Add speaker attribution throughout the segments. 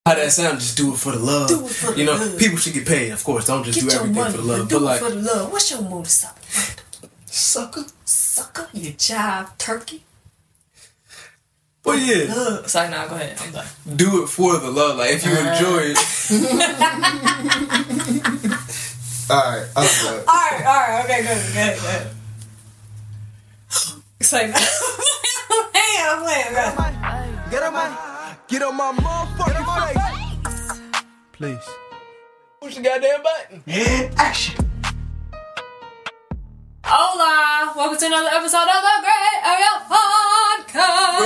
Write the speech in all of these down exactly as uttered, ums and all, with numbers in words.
Speaker 1: How that sound? Just do it for the love.
Speaker 2: Do it for the
Speaker 1: you know,
Speaker 2: love.
Speaker 1: people should get paid, of course. Don't just
Speaker 2: Get
Speaker 1: do
Speaker 2: your
Speaker 1: everything
Speaker 2: money,
Speaker 1: for the love.
Speaker 2: do
Speaker 1: But
Speaker 2: it
Speaker 1: like,
Speaker 2: for the love. What's your motorcycle?
Speaker 1: sucker.
Speaker 2: Sucker, you jive turkey.
Speaker 1: But yeah,
Speaker 2: Ugh. Sorry, now go ahead. I'm done.
Speaker 1: do it for the love. Like if you
Speaker 2: Uh.
Speaker 1: enjoy it.
Speaker 3: Alright, I'm good.
Speaker 2: Alright, alright, okay, good, good, good. Say no. Hey, I'm playing, good.
Speaker 4: Get on my, get on my motherfucking face. Please.
Speaker 1: Push the goddamn button.
Speaker 3: Action.
Speaker 2: Hola, welcome to another episode of the Great Area Podcast.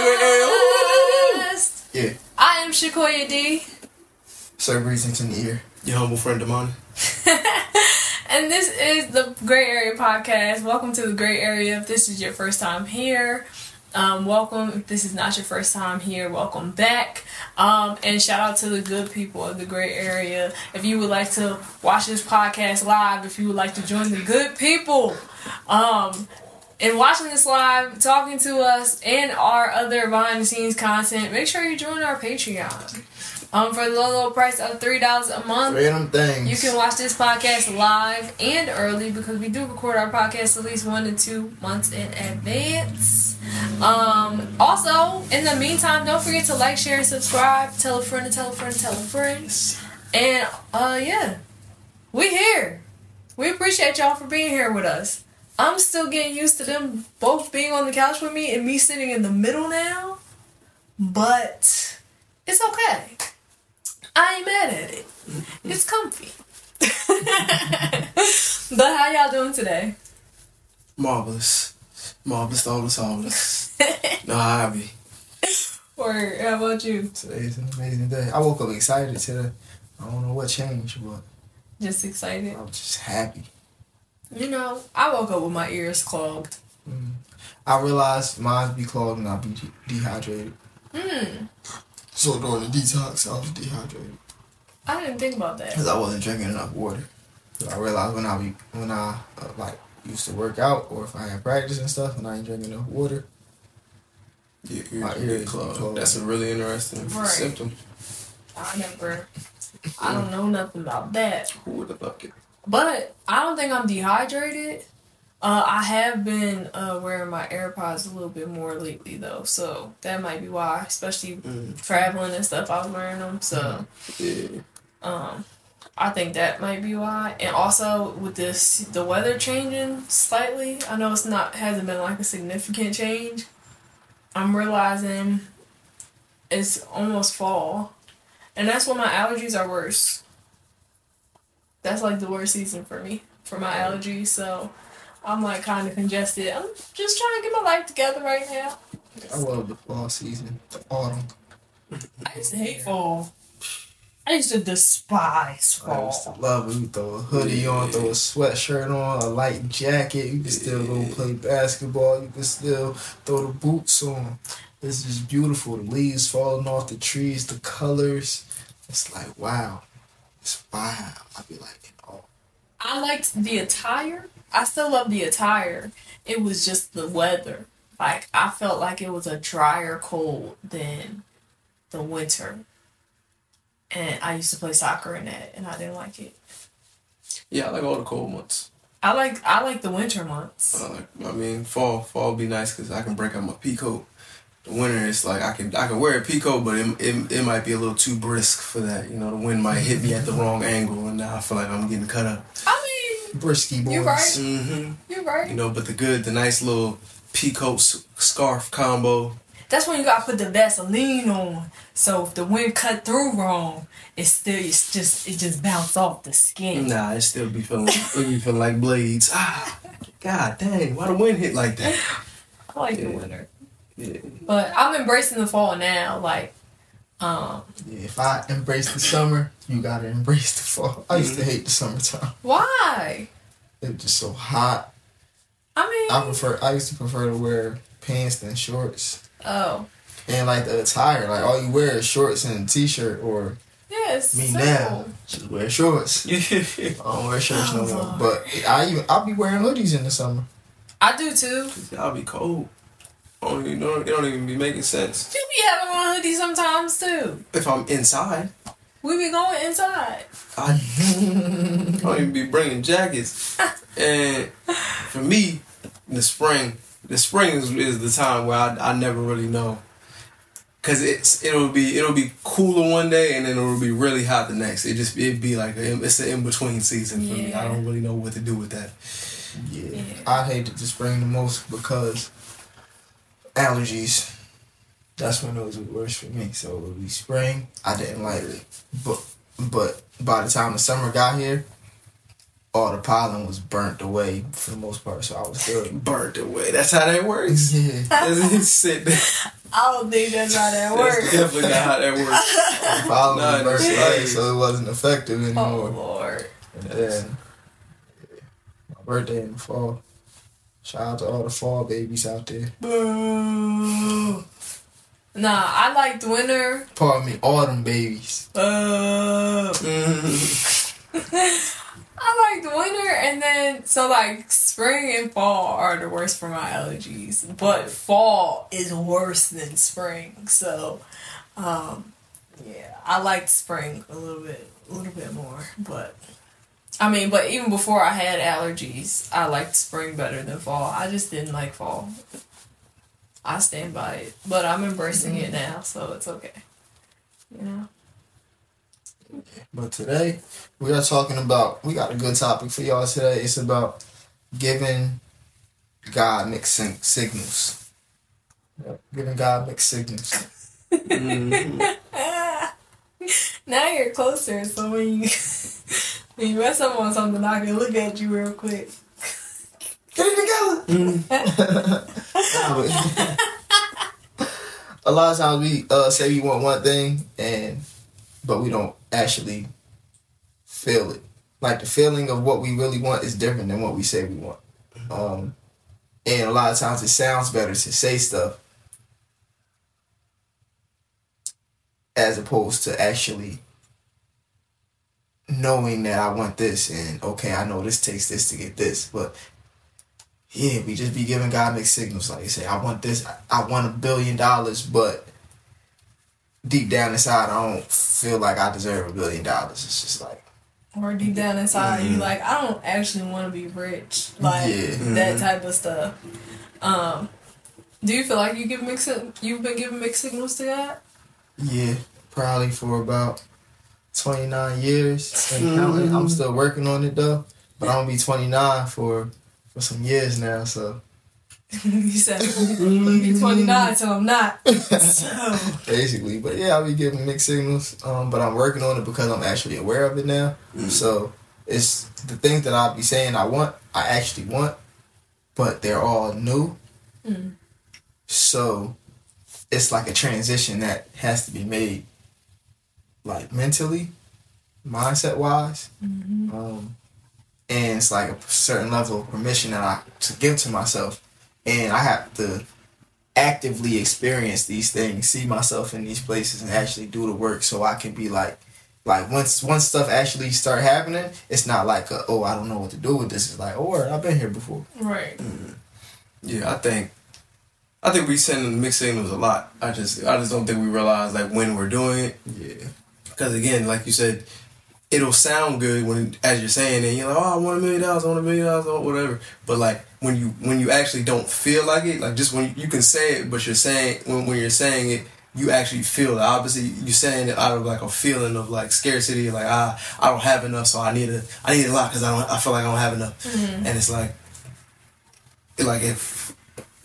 Speaker 3: Yeah.
Speaker 2: I am Shakoya D.
Speaker 3: Sir Breezington in the ear.
Speaker 1: Your humble friend Damani.
Speaker 2: And this is the Gray Area Podcast. Welcome to the Gray Area. If this is your first time here, um, welcome. If this is not your first time here, welcome back. Um, and shout out to the good people of the Gray Area. If you would like to watch this podcast live, if you would like to join the good people, um, and watching this live, talking to us, and our other behind the scenes content, make sure you join our Patreon. Um, for the low, low price of three dollars a month.
Speaker 3: Three of them things.
Speaker 2: You can watch this podcast live and early because we do record our podcast at least one to two months in advance. Um, also, in the meantime, don't forget to like, share, and subscribe. Tell a friend, and tell a friend, and tell a friend. And, uh, yeah. We here. We appreciate y'all for being here with us. I'm still getting used to them both being on the couch with me and me sitting in the middle now. But it's okay. I ain't mad at it. It's comfy. But how y'all doing today?
Speaker 1: Marvelous. Marvelous, always, always. No, I be.
Speaker 2: Or how about you?
Speaker 3: Today's an amazing day. I woke up excited today. I don't know what changed, but
Speaker 2: Just excited?
Speaker 3: I was just happy.
Speaker 2: You know, I woke up with my ears clogged.
Speaker 3: Mm. I realized mine be clogged and I be de- dehydrated.
Speaker 2: Hmm.
Speaker 3: So during the detox, I was dehydrated
Speaker 2: I didn't think about that.
Speaker 3: because I wasn't drinking enough water. So I realized when I be when I uh, like used to work out or if I had practice and stuff and I ain't drinking enough water.
Speaker 1: Your
Speaker 3: My
Speaker 1: ears
Speaker 3: ears
Speaker 1: get clogged.
Speaker 3: clogged.
Speaker 1: That's a really interesting
Speaker 2: Right.
Speaker 1: symptom.
Speaker 2: I never, I don't know nothing about that.
Speaker 1: Who would have thought it?
Speaker 2: But I don't think I'm dehydrated. Uh, I have been uh, wearing my AirPods a little bit more lately, though, so that might be why. Especially
Speaker 1: Mm.
Speaker 2: traveling and stuff, I was wearing them. So,
Speaker 1: Yeah.
Speaker 2: um, I think that might be why. And also with this, the weather changing slightly. I know it's not hasn't been like a significant change. I'm realizing it's almost fall, and that's when my allergies are worse. That's like the worst season for me for my allergies. So. I'm like kind of congested. I'm just trying to get my life together right now.
Speaker 3: I love the fall season, the autumn.
Speaker 2: I used to hate fall. I used to despise
Speaker 3: I
Speaker 2: fall.
Speaker 3: used to love it. You throw a hoodie on, throw a sweatshirt on, a light jacket. You can still go play basketball. You can still throw the boots on. It's just beautiful. The leaves falling off the trees, the colors. It's like, wow. It's wow. I'd be like, oh.
Speaker 2: I liked the attire. I still love the attire. It was just the weather. Like, I felt like it was a drier cold than the winter. And I used to play soccer in that, and I didn't like it.
Speaker 1: Yeah, I like all the cold months.
Speaker 2: I like I like the winter months.
Speaker 1: I like. I mean, fall. Fall would be nice because I can break out my pea coat. The winter, it's like I can I can wear a pea coat, but it, it it might be a little too brisk for that. You know, the wind might hit me at the wrong angle, and now I feel like I'm getting cut up.
Speaker 2: I mean,
Speaker 3: Brisky boys.
Speaker 2: you're right.
Speaker 1: Mm-hmm.
Speaker 2: You're right.
Speaker 1: You know, but the good, the nice little pea coat s- scarf combo.
Speaker 2: That's when you gotta put the Vaseline on. So if the wind cut through wrong, it's still it's just it just bounce off the skin.
Speaker 1: Nah, it still be feeling it be feeling like blades. Ah, god dang, why the wind hit like that?
Speaker 2: I like
Speaker 1: Yeah.
Speaker 2: the winter.
Speaker 1: Yeah.
Speaker 2: But I'm embracing the fall now. Like, um,
Speaker 3: Yeah, if I embrace the summer, you gotta embrace the fall. I used to hate the summertime.
Speaker 2: why?
Speaker 3: It was just so hot.
Speaker 2: I mean,
Speaker 3: I prefer. I used to prefer to wear pants than shorts.
Speaker 2: oh,
Speaker 3: And like the attire, like all you wear is shorts and a t-shirt, or
Speaker 2: yes.
Speaker 3: me
Speaker 2: simple.
Speaker 3: now just wear shorts. I don't wear shirts no more. But I even I'll be wearing hoodies in the summer.
Speaker 2: I do too.
Speaker 1: I'll be cold. I don't even know. It don't even be making sense.
Speaker 2: You be having on a hoodie sometimes too.
Speaker 1: If I'm inside,
Speaker 2: We be going inside.
Speaker 1: I, I don't even be bringing jackets. And for me, the spring, the spring is, is the time where I, I never really know. Cause it's it'll be it'll be cooler one day and then it'll be really hot the next. It just it'd be like a, it's an in between season for me. I
Speaker 2: Yeah.
Speaker 1: don't really know what to do with that.
Speaker 3: Yeah.
Speaker 2: Yeah.
Speaker 3: I hated the spring the most because allergies. That's when it was the worst for me. So it would be spring. I didn't like it. But but by the time the summer got here, all the pollen was burnt away for the most part. So I was good.
Speaker 1: Burnt away. That's how that works.
Speaker 3: Yeah.
Speaker 1: It's sit there.
Speaker 2: I don't think that's how that
Speaker 1: That's
Speaker 2: works.
Speaker 1: definitely not how that works.
Speaker 3: The pollen
Speaker 1: Nah,
Speaker 3: was burnt
Speaker 1: it's
Speaker 3: away,
Speaker 1: like-
Speaker 3: so it wasn't effective
Speaker 2: Oh
Speaker 3: anymore.
Speaker 2: Lord.
Speaker 3: And then my birthday in the fall. Shout out to all the fall babies out there.
Speaker 2: Boo. Nah, I liked winter.
Speaker 3: Pardon me, autumn babies.
Speaker 2: Uh,
Speaker 1: Mm.
Speaker 2: I liked winter, and then so like spring and fall are the worst for my allergies, but fall is worse than spring. So, um, yeah, I liked spring a little bit, a little bit more. But I mean, but even before I had allergies, I liked spring better than fall. I just didn't like fall. I stand by it, but I'm embracing it now, so it's okay. You know.
Speaker 3: But today, we are talking about, we got a good topic for y'all today. It's about giving God mixed sin- signals. Yep, giving God mixed signals.
Speaker 1: Mhm.
Speaker 2: Now you're closer, so when you when you mess up on something, I can look at you real quick.
Speaker 3: Get it together! Nah, but- a lot of times we uh, say we want one thing, and but we don't actually feel it. Like the feeling of what we really want is different than what we say we want. Um, and a lot of times it sounds better to say stuff as opposed to actually knowing that I want this and okay, I know this takes this to get this. But yeah, we just be giving God mixed signals. Like you say, I want this, I, I want a billion dollars, but deep down inside, I don't feel like I deserve a billion dollars. It's just like,
Speaker 2: Or deep down inside, you
Speaker 1: Mhm.
Speaker 2: like, I don't actually want to be rich. Like
Speaker 3: Yeah.
Speaker 2: that
Speaker 1: Mhm.
Speaker 2: type of stuff. Um, do you feel like you give mixed you've been giving mixed signals to God?
Speaker 3: yeah, probably for about twenty-nine years and counting. I'm still working on it though, but I'm gonna be twenty-nine for for some years now. So
Speaker 2: You said you're twenty-nine, so I'm not. So
Speaker 3: basically, but yeah, I'll be giving mixed signals. Um, but I'm working on it because I'm actually aware of it now.
Speaker 1: Mm.
Speaker 3: So it's the things that I'll be saying I want, I actually want, but they're all new.
Speaker 2: Mm.
Speaker 3: So it's like a transition that has to be made, like mentally, mindset wise.
Speaker 2: Mhm.
Speaker 3: Um, and it's like a certain level of permission that I to give to myself, and I have to actively experience these things, see myself in these places, and actually do the work so I can be like, like once once stuff actually start happening, it's not like a, oh, I don't know what to do with this. It's like, oh, I've been here before.
Speaker 2: right.
Speaker 1: Yeah, I think I think we send mixed signals a lot. I just I just don't think we realize like when we're doing it.
Speaker 3: Yeah,
Speaker 1: Because again, like you said, it'll sound good when as you're saying it. You're like, oh, I want a million dollars, I want a million dollars, I want whatever. But like when you when you actually don't feel like it, like just when you, you can say it, but you're saying when when you're saying it, you actually feel it. Obviously, you're saying it out of like a feeling of like scarcity, like ah, I don't have enough, so I need a I need a lot because I don't I feel like I don't have enough,
Speaker 2: Mhm.
Speaker 1: and it's like like if.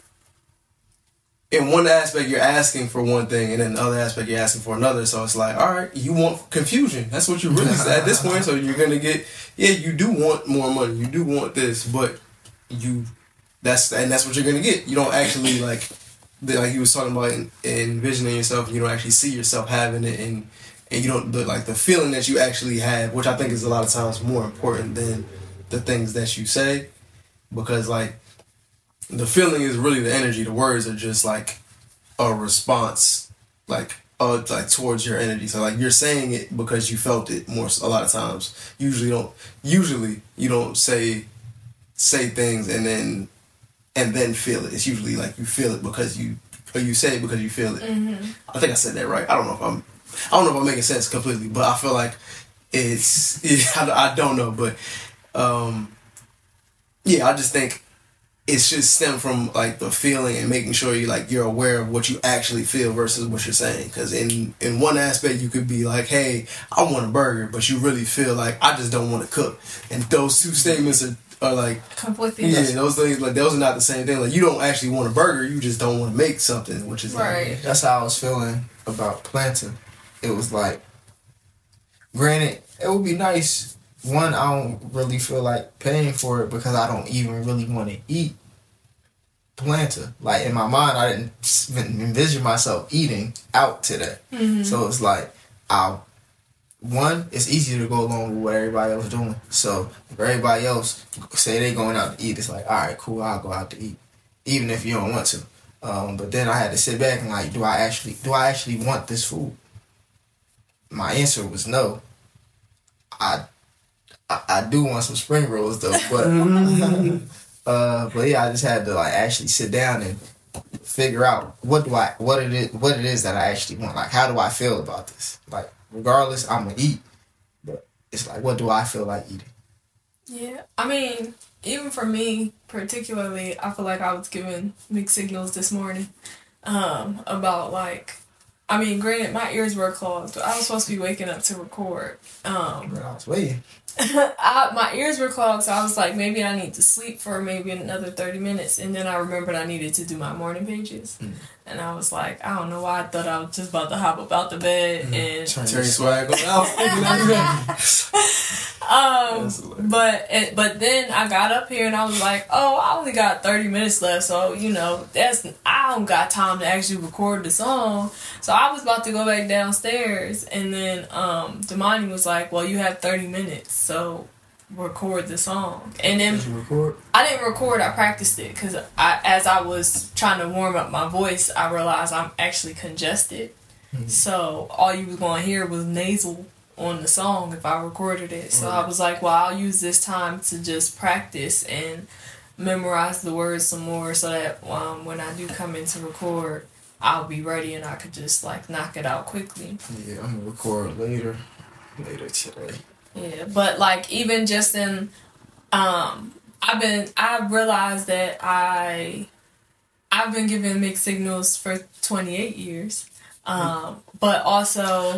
Speaker 1: In one aspect, you're asking for one thing, and in the other aspect, you're asking for another. So it's like, all right, you want confusion. That's what you really at this point. So you're gonna get, yeah, you do want more money. You do want this, but you, that's and that's what you're gonna get. You don't actually like, the, like he was talking about, en- envisioning yourself. You don't actually see yourself having it, and and you don't the, like the feeling that you actually have, which I think is a lot of times more important than the things that you say, because like. The feeling is really the energy. The words are just like a response, like uh, like towards your energy. So like you're saying it because you felt it more. A lot of times, usually don't. Usually you don't say say things and then and then feel it. It's usually like you feel it because you, or you say it because you feel it.
Speaker 2: Mm-hmm.
Speaker 1: I think I said that right. I don't know if I'm, I don't know if I'm making sense completely, but I feel like it's, it, I, I don't know, but um, yeah, I just think it should stem from like the feeling and making sure you like you're aware of what you actually feel versus what you're saying. Because in in one aspect you could be like, hey, I want a burger, but you really feel like I just don't want to cook, and those two statements are, are like
Speaker 2: completely.
Speaker 1: Yeah, those things like those are not the same thing. Like you don't actually want a burger, you just don't want to make something, which is
Speaker 2: right.
Speaker 1: Like,
Speaker 3: that's how I was feeling about planting. It was like, granted, it would be nice. One, I don't really feel like paying for it because I don't even really want to eat planter. Like in my mind, I didn't envision myself eating out to that.
Speaker 2: Mm-hmm.
Speaker 3: So it's like, I one, it's easier to go along with what everybody else is doing. So if everybody else say they going out to eat, it's like, all right, cool, I'll go out to eat, even if you don't want to. Um, but then I had to sit back and like, do I actually, do I actually want this food? My answer was no. I. I, I do want some spring rolls though, but uh, but yeah, I just had to like actually sit down and figure out what do I what it is what it is that I actually want. Like, how do I feel about this? Like, regardless, I'm gonna eat, but it's like, what do I feel like eating?
Speaker 2: Yeah, I mean, even for me particularly, I feel like I was given mixed signals this morning um, about like. I mean, granted, my ears were clogged, but I was supposed to be waking up to record. Um,
Speaker 3: I was waiting.
Speaker 2: I, my ears were clogged, so I was like, maybe I need to sleep for maybe another thirty minutes. And then I remembered I needed to do my morning pages. Mm. And I was like, I don't know why I thought I was just about to hop up out the bed mm. and...
Speaker 1: Turn swag on. I was thinking
Speaker 2: um, but, it, but then I got up here and I was like, oh, I only got thirty minutes left. So, you know, that's I don't got time to actually record the song. So I was about to go back downstairs. And then um, Damani was like, well, you have thirty minutes. So record the song. And then
Speaker 3: Did you record?
Speaker 2: I didn't record, I practiced it because I, as I was trying to warm up my voice, I realized I'm actually congested. Mm-hmm. So all you was going to hear was nasal on the song if I recorded it. So right. I was like, well, I'll use this time to just practice and memorize the words some more so that um, when I do come in to record, I'll be ready and I could just like knock it out quickly.
Speaker 3: Yeah, I'm going to record later, later today.
Speaker 2: Yeah, but like even just in, um, I've been, I realized that I, I've been given mixed signals for twenty-eight years, um, but also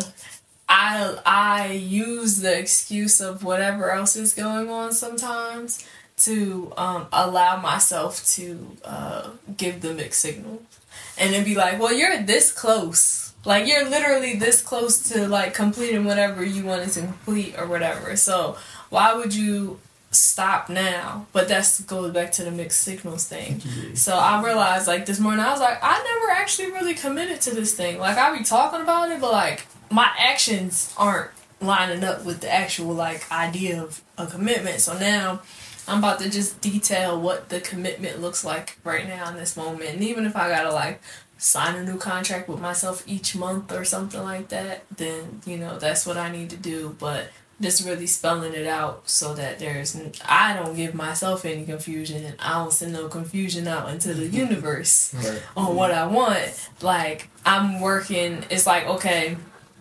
Speaker 2: I, I use the excuse of whatever else is going on sometimes to um, allow myself to uh, give the mixed signal, and then be like, well, you're this close. Like, you're literally this close to, like, completing whatever you wanted to complete or whatever. So, why would you stop now? But that goes back to the mixed signals thing. Mm-hmm. So, I realized, like, this morning, I was like, I never actually really committed to this thing. Like, I be talking about it, but, like, my actions aren't lining up with the actual, like, idea of a commitment. So, now I'm about to just detail what the commitment looks like right now in this moment. And even if I gotta, like, sign a new contract with myself each month or something like that, then, you know, that's what I need to do. But just really spelling it out so that there's, I don't give myself any confusion and I don't send no confusion out into the universe right. on what I want. Like, I'm working, it's like, okay,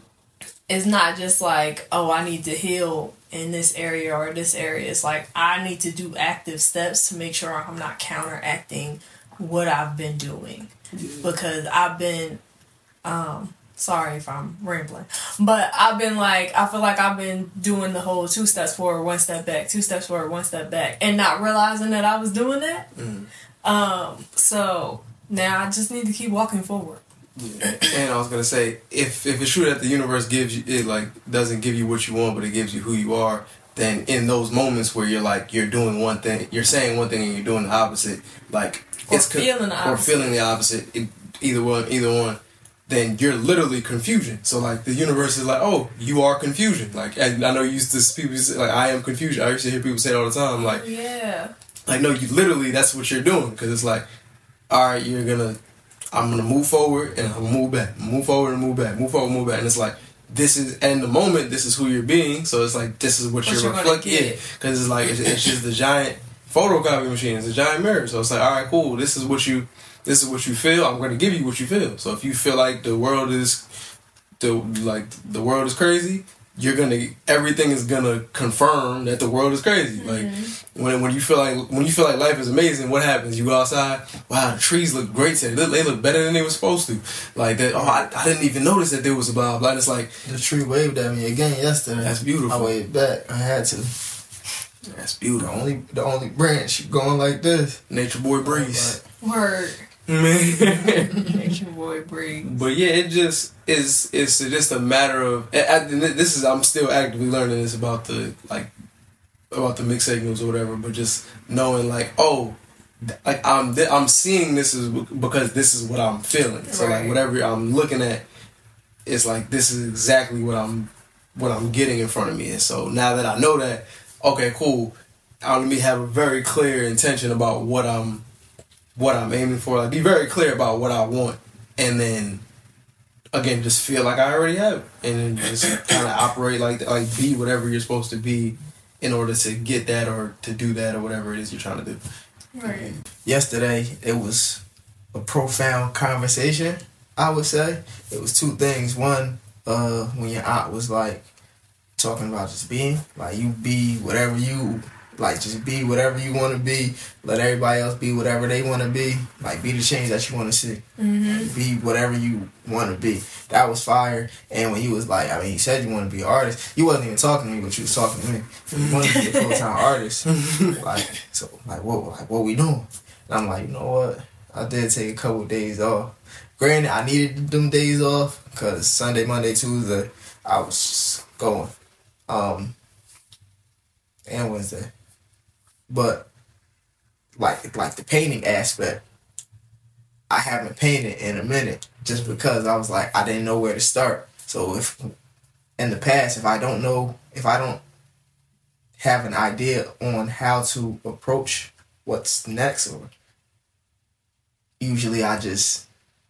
Speaker 2: it's not just like, oh, I need to heal in this area or this area. It's like, I need to do active steps to make sure I'm not counteracting what I've been doing. Because I've been, um, sorry if I'm rambling, but I've been like, I feel like I've been doing the whole two steps forward, one step back, two steps forward, one step back, and not realizing that I was doing that. Mm. Um, so now I just need to keep walking forward.
Speaker 1: Yeah. And I was gonna say, if if it's true that the universe gives you, it like doesn't give you what you want, but it gives you who you are, then in those moments where you're like, you're doing one thing, you're saying one thing and you're doing the opposite, like,
Speaker 2: Or
Speaker 1: it's
Speaker 2: feeling the opposite.
Speaker 1: Or feeling the opposite. It, either one, either one. Then you're literally confusion. So like the universe is like, oh, you are confusion. Like I, I know you used to people say like, I am confusion. I used to hear people say it all the time. Like
Speaker 2: yeah,
Speaker 1: like no, you literally that's what you're doing because it's like, all right, you're gonna, I'm gonna move forward and I'm gonna move back, move forward and move back, move forward, move back, and it's like. This is, and in the moment, this is who you're being. So it's like, this is what, what you're, you're reflecting. Because it's like, it's, it's just the giant photocopy machine. It's a giant mirror. So it's like, all right, cool. This is what you, this is what you feel. I'm going to give you what you feel. So if you feel like the world is, the like the world is crazy, you're gonna everything is gonna confirm that the world is crazy. Mm-hmm. Like when when you feel like when you feel like life is amazing, what happens? You go outside. Wow, the trees look great today. They look, they look better than they were supposed to. Like that. Oh, I, I didn't even notice that there was a blah blah. It's like
Speaker 3: the tree waved at me again yesterday.
Speaker 1: That's beautiful.
Speaker 3: I waved back. I had to.
Speaker 1: That's beautiful.
Speaker 3: The only the only branch going like this.
Speaker 1: Nature boy breeze.
Speaker 2: Word.
Speaker 1: Man.
Speaker 2: Nature boy breeze.
Speaker 1: But yeah, it just is. It's just a matter of. And this is. I'm still actively learning this about the like about the mixed signals or whatever. But just knowing like, oh, like I'm I'm seeing this is because this is what I'm feeling. So
Speaker 2: right.
Speaker 1: like whatever I'm looking at, it's like this is exactly what I'm what I'm getting in front of me. And so now that I know that, okay, cool. I'll let me have a very clear intention about what I'm. what I'm aiming for. Like, be very clear about what I want, and then again, just feel like I already have it, and then just kind of operate like like be whatever you're supposed to be in order to get that or to do that or whatever it is you're trying to do.
Speaker 2: Right.
Speaker 3: Yesterday, it was a profound conversation. I would say it was two things. One, uh, when your aunt was like talking about just being like you be whatever you. Like, just be whatever you want to be. Let everybody else be whatever they want to be. Like, be the change that you want to see.
Speaker 2: Mm-hmm.
Speaker 3: Be whatever you want to be. That was fire. And when you was like, I mean, you said you want to be an artist. You wasn't even talking to me, but you was talking to me. You wanted to be a full-time artist. Like, so, like, what, like, what we doing? And I'm like, you know what? I did take a couple of days off. Granted, I needed them days off because Sunday, Monday, Tuesday, I was just going. Um, and Wednesday. But like like the painting aspect, I haven't painted in a minute just because I was like I didn't know where to start. So if in the past, if I don't know, if I don't have an idea on how to approach what's next, or usually I just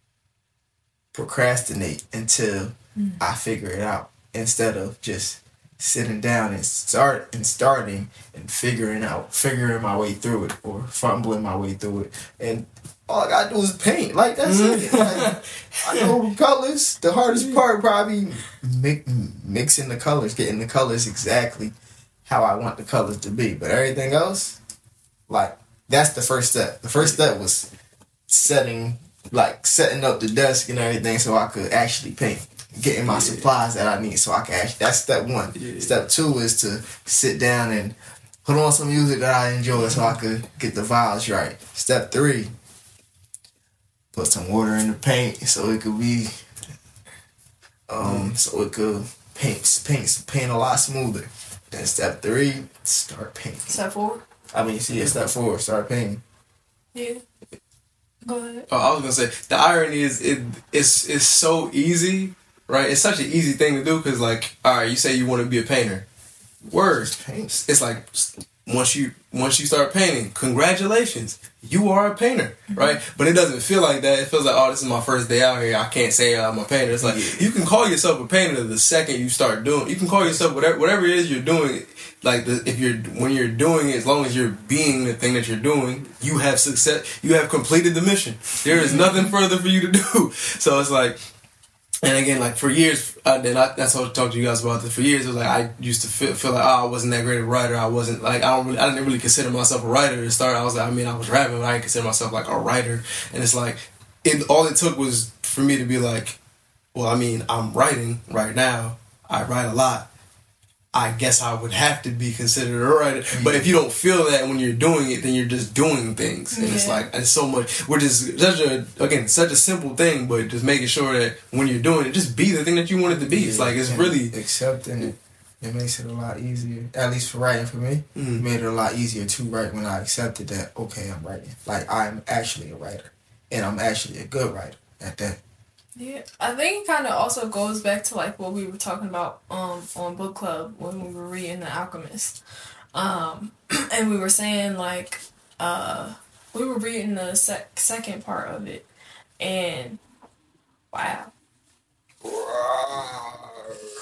Speaker 3: procrastinate until mm. I figure it out instead of just sitting down and start and starting and figuring out figuring my way through it or fumbling my way through it, and all I gotta do is paint. Like that's it. Like, I know colors. The hardest part probably mi- mixing the colors, getting the colors exactly how I want the colors to be. But everything else, like that's the first step. The first step was setting like setting up the desk and everything so I could actually paint. Getting my yeah. supplies that I need so I can actually, that's step one. Yeah. Step two is to sit down and put on some music that I enjoy so I could get the vibes right. Step three, put some water in the paint so it could be, um, so it could paint, paint, paint a lot smoother. Then step three, start painting.
Speaker 2: Step four?
Speaker 3: I mean, see, yeah, step four, start painting.
Speaker 2: Yeah. Go ahead.
Speaker 1: Oh, I was gonna say the irony is it it's it's so easy. Right, it's such an easy thing to do because, like, all right, you say you want to be a painter. Words, it's like once you once you start painting, congratulations, you are a painter, right? But it doesn't feel like that. It feels like, oh, this is my first day out here. I can't say I'm a painter. It's like yeah. you can call yourself a painter the second you start doing. You can call yourself whatever whatever it is you're doing. Like the, if you're when you're doing it, as long as you're being the thing that you're doing, you have success. You have completed the mission. There is nothing further for you to do. So it's like. And again, like for years, uh, and I, that's what I talked to you guys about. This for years, it was like I used to feel, feel like oh, I wasn't that great a writer. I wasn't like I don't really, I didn't really consider myself a writer to start. I was like, I mean, I was rapping, but I didn't consider myself like a writer. And it's like, it all it took was for me to be like, well, I mean, I'm writing right now. I write a lot. I guess I would have to be considered a writer. But if you don't feel that when you're doing it, then you're just doing things. And yeah. it's like, it's so much, which is such a, again, such a simple thing, but just making sure that when you're doing it, just be the thing that you want it to be. Yeah, it's like, it's really.
Speaker 3: Accepting it. It makes it a lot easier, at least for writing for me. Mm-hmm. It made it a lot easier to write when I accepted that, okay, I'm writing. Like, I'm actually a writer. And I'm actually a good writer at that.
Speaker 2: Yeah, I think it kind of also goes back to like what we were talking about um on book club when we were reading The Alchemist, um, and we were saying like uh we were reading the sec- second part of it, and wow,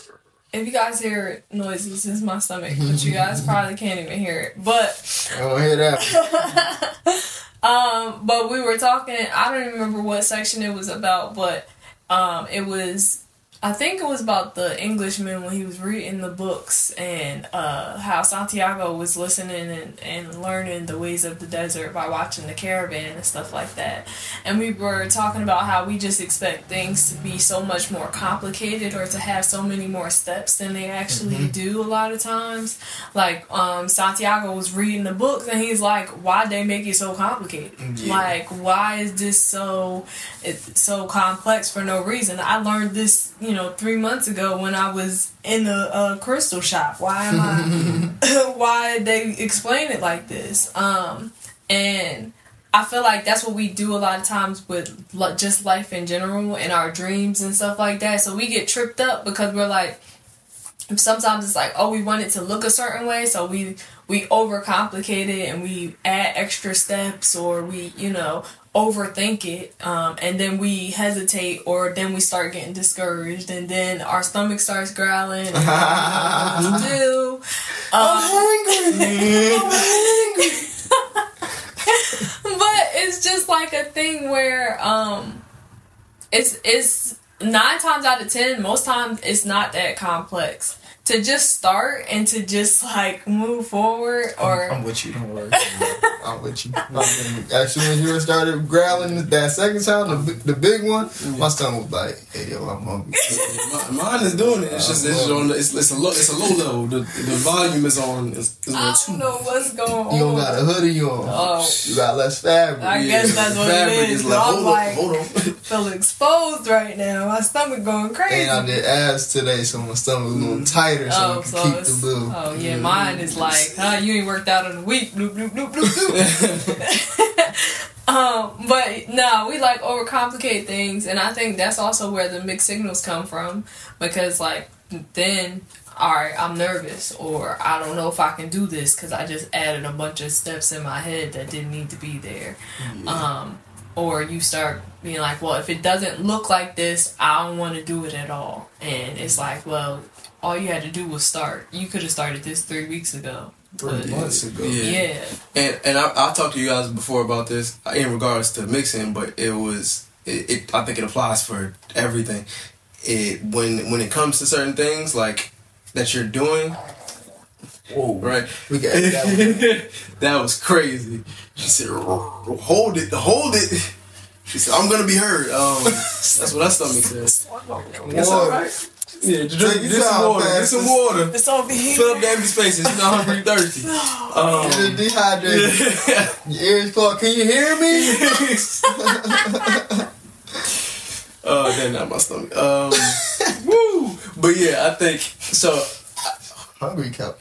Speaker 2: if you guys hear noises, it's my stomach, but you guys probably can't even hear it. But
Speaker 3: I don't hear that.
Speaker 2: um, but we were talking. I don't even remember what section it was about, but um, it was. I think it was about the Englishman when he was reading the books and uh, how Santiago was listening and, and learning the ways of the desert by watching the caravan and stuff like that. And we were talking about how we just expect things to be so much more complicated or to have so many more steps than they actually mm-hmm. do a lot of times. Like um, Santiago was reading the books and he's like, why'd they make it so complicated? Yeah. Like, why is this so, it's so complex for no reason? I learned this, you know, three months ago when I was in a, a crystal shop. Why am I? Why they explain it like this? Um, and I feel like that's what we do a lot of times with just life in general and our dreams and stuff like that. So we get tripped up because we're like, sometimes it's like, oh, we want it to look a certain way, so we we overcomplicate it and we add extra steps, or we, you know, overthink it, um, and then we hesitate, or then we start getting discouraged, and then our stomach starts growling and we don't know what to do. Um,
Speaker 3: I'm hungry. I'm hungry.
Speaker 2: But it's just like a thing where um, it's it's nine times out of ten, most times it's not that complex. To just start and to just like move forward, or
Speaker 3: I'm, I'm with you. Don't worry. I'm with you. As soon as you started growling that second time, the the big one, my stomach was like, "Hey yo, I'm hungry."
Speaker 1: Mine is doing it. It's just it's on. It's, it's a low. It's a low level. The the volume is on. Is, is
Speaker 2: I don't know what's going on.
Speaker 3: You don't got a hoodie on.
Speaker 2: Oh,
Speaker 3: you got less fabric.
Speaker 2: I guess that's what it is.
Speaker 1: is like,
Speaker 2: I'm
Speaker 1: hold
Speaker 2: like,
Speaker 1: on, hold on.
Speaker 2: feel exposed right now. My stomach going crazy.
Speaker 3: And I did abs today, so my stomach was a little tighter. So
Speaker 2: oh,
Speaker 3: I can
Speaker 2: so
Speaker 3: keep
Speaker 2: it's,
Speaker 3: the blue.
Speaker 2: oh yeah, mine is like, huh? You ain't worked out in a week. Bloop, bloop, bloop, bloop, bloop. um, but no, we like overcomplicate things, and I think that's also where the mixed signals come from, because like then, all right, I'm nervous, or I don't know if I can do this because I just added a bunch of steps in my head that didn't need to be there. Yeah. Um, or you start being like, well, if it doesn't look like this, I don't want to do it at all, and it's like, well, all you had to do was start. You could have started this three weeks ago.
Speaker 3: Three months ago.
Speaker 1: Yeah.
Speaker 2: yeah.
Speaker 1: And and I I talked to you guys before about this in regards to mixing, but it was it, it I think it applies for everything. It when when it comes to certain things like that you're doing. Whoa! Right.
Speaker 3: We got that.
Speaker 1: That was crazy. She said, "Hold it, hold it." She said, "I'm gonna be heard." Um, that's what that stomach says. That's all right. Yeah, just drink, get some water. Get some water.
Speaker 2: It's over here.
Speaker 1: Fill up the empty spaces. You're not hungry and thirsty. Um,
Speaker 3: You're dehydrated. Yeah. Your ears clogged. Can you hear me?
Speaker 1: uh, then not my stomach. Um, woo! But yeah, I think so.
Speaker 3: Hungry couch.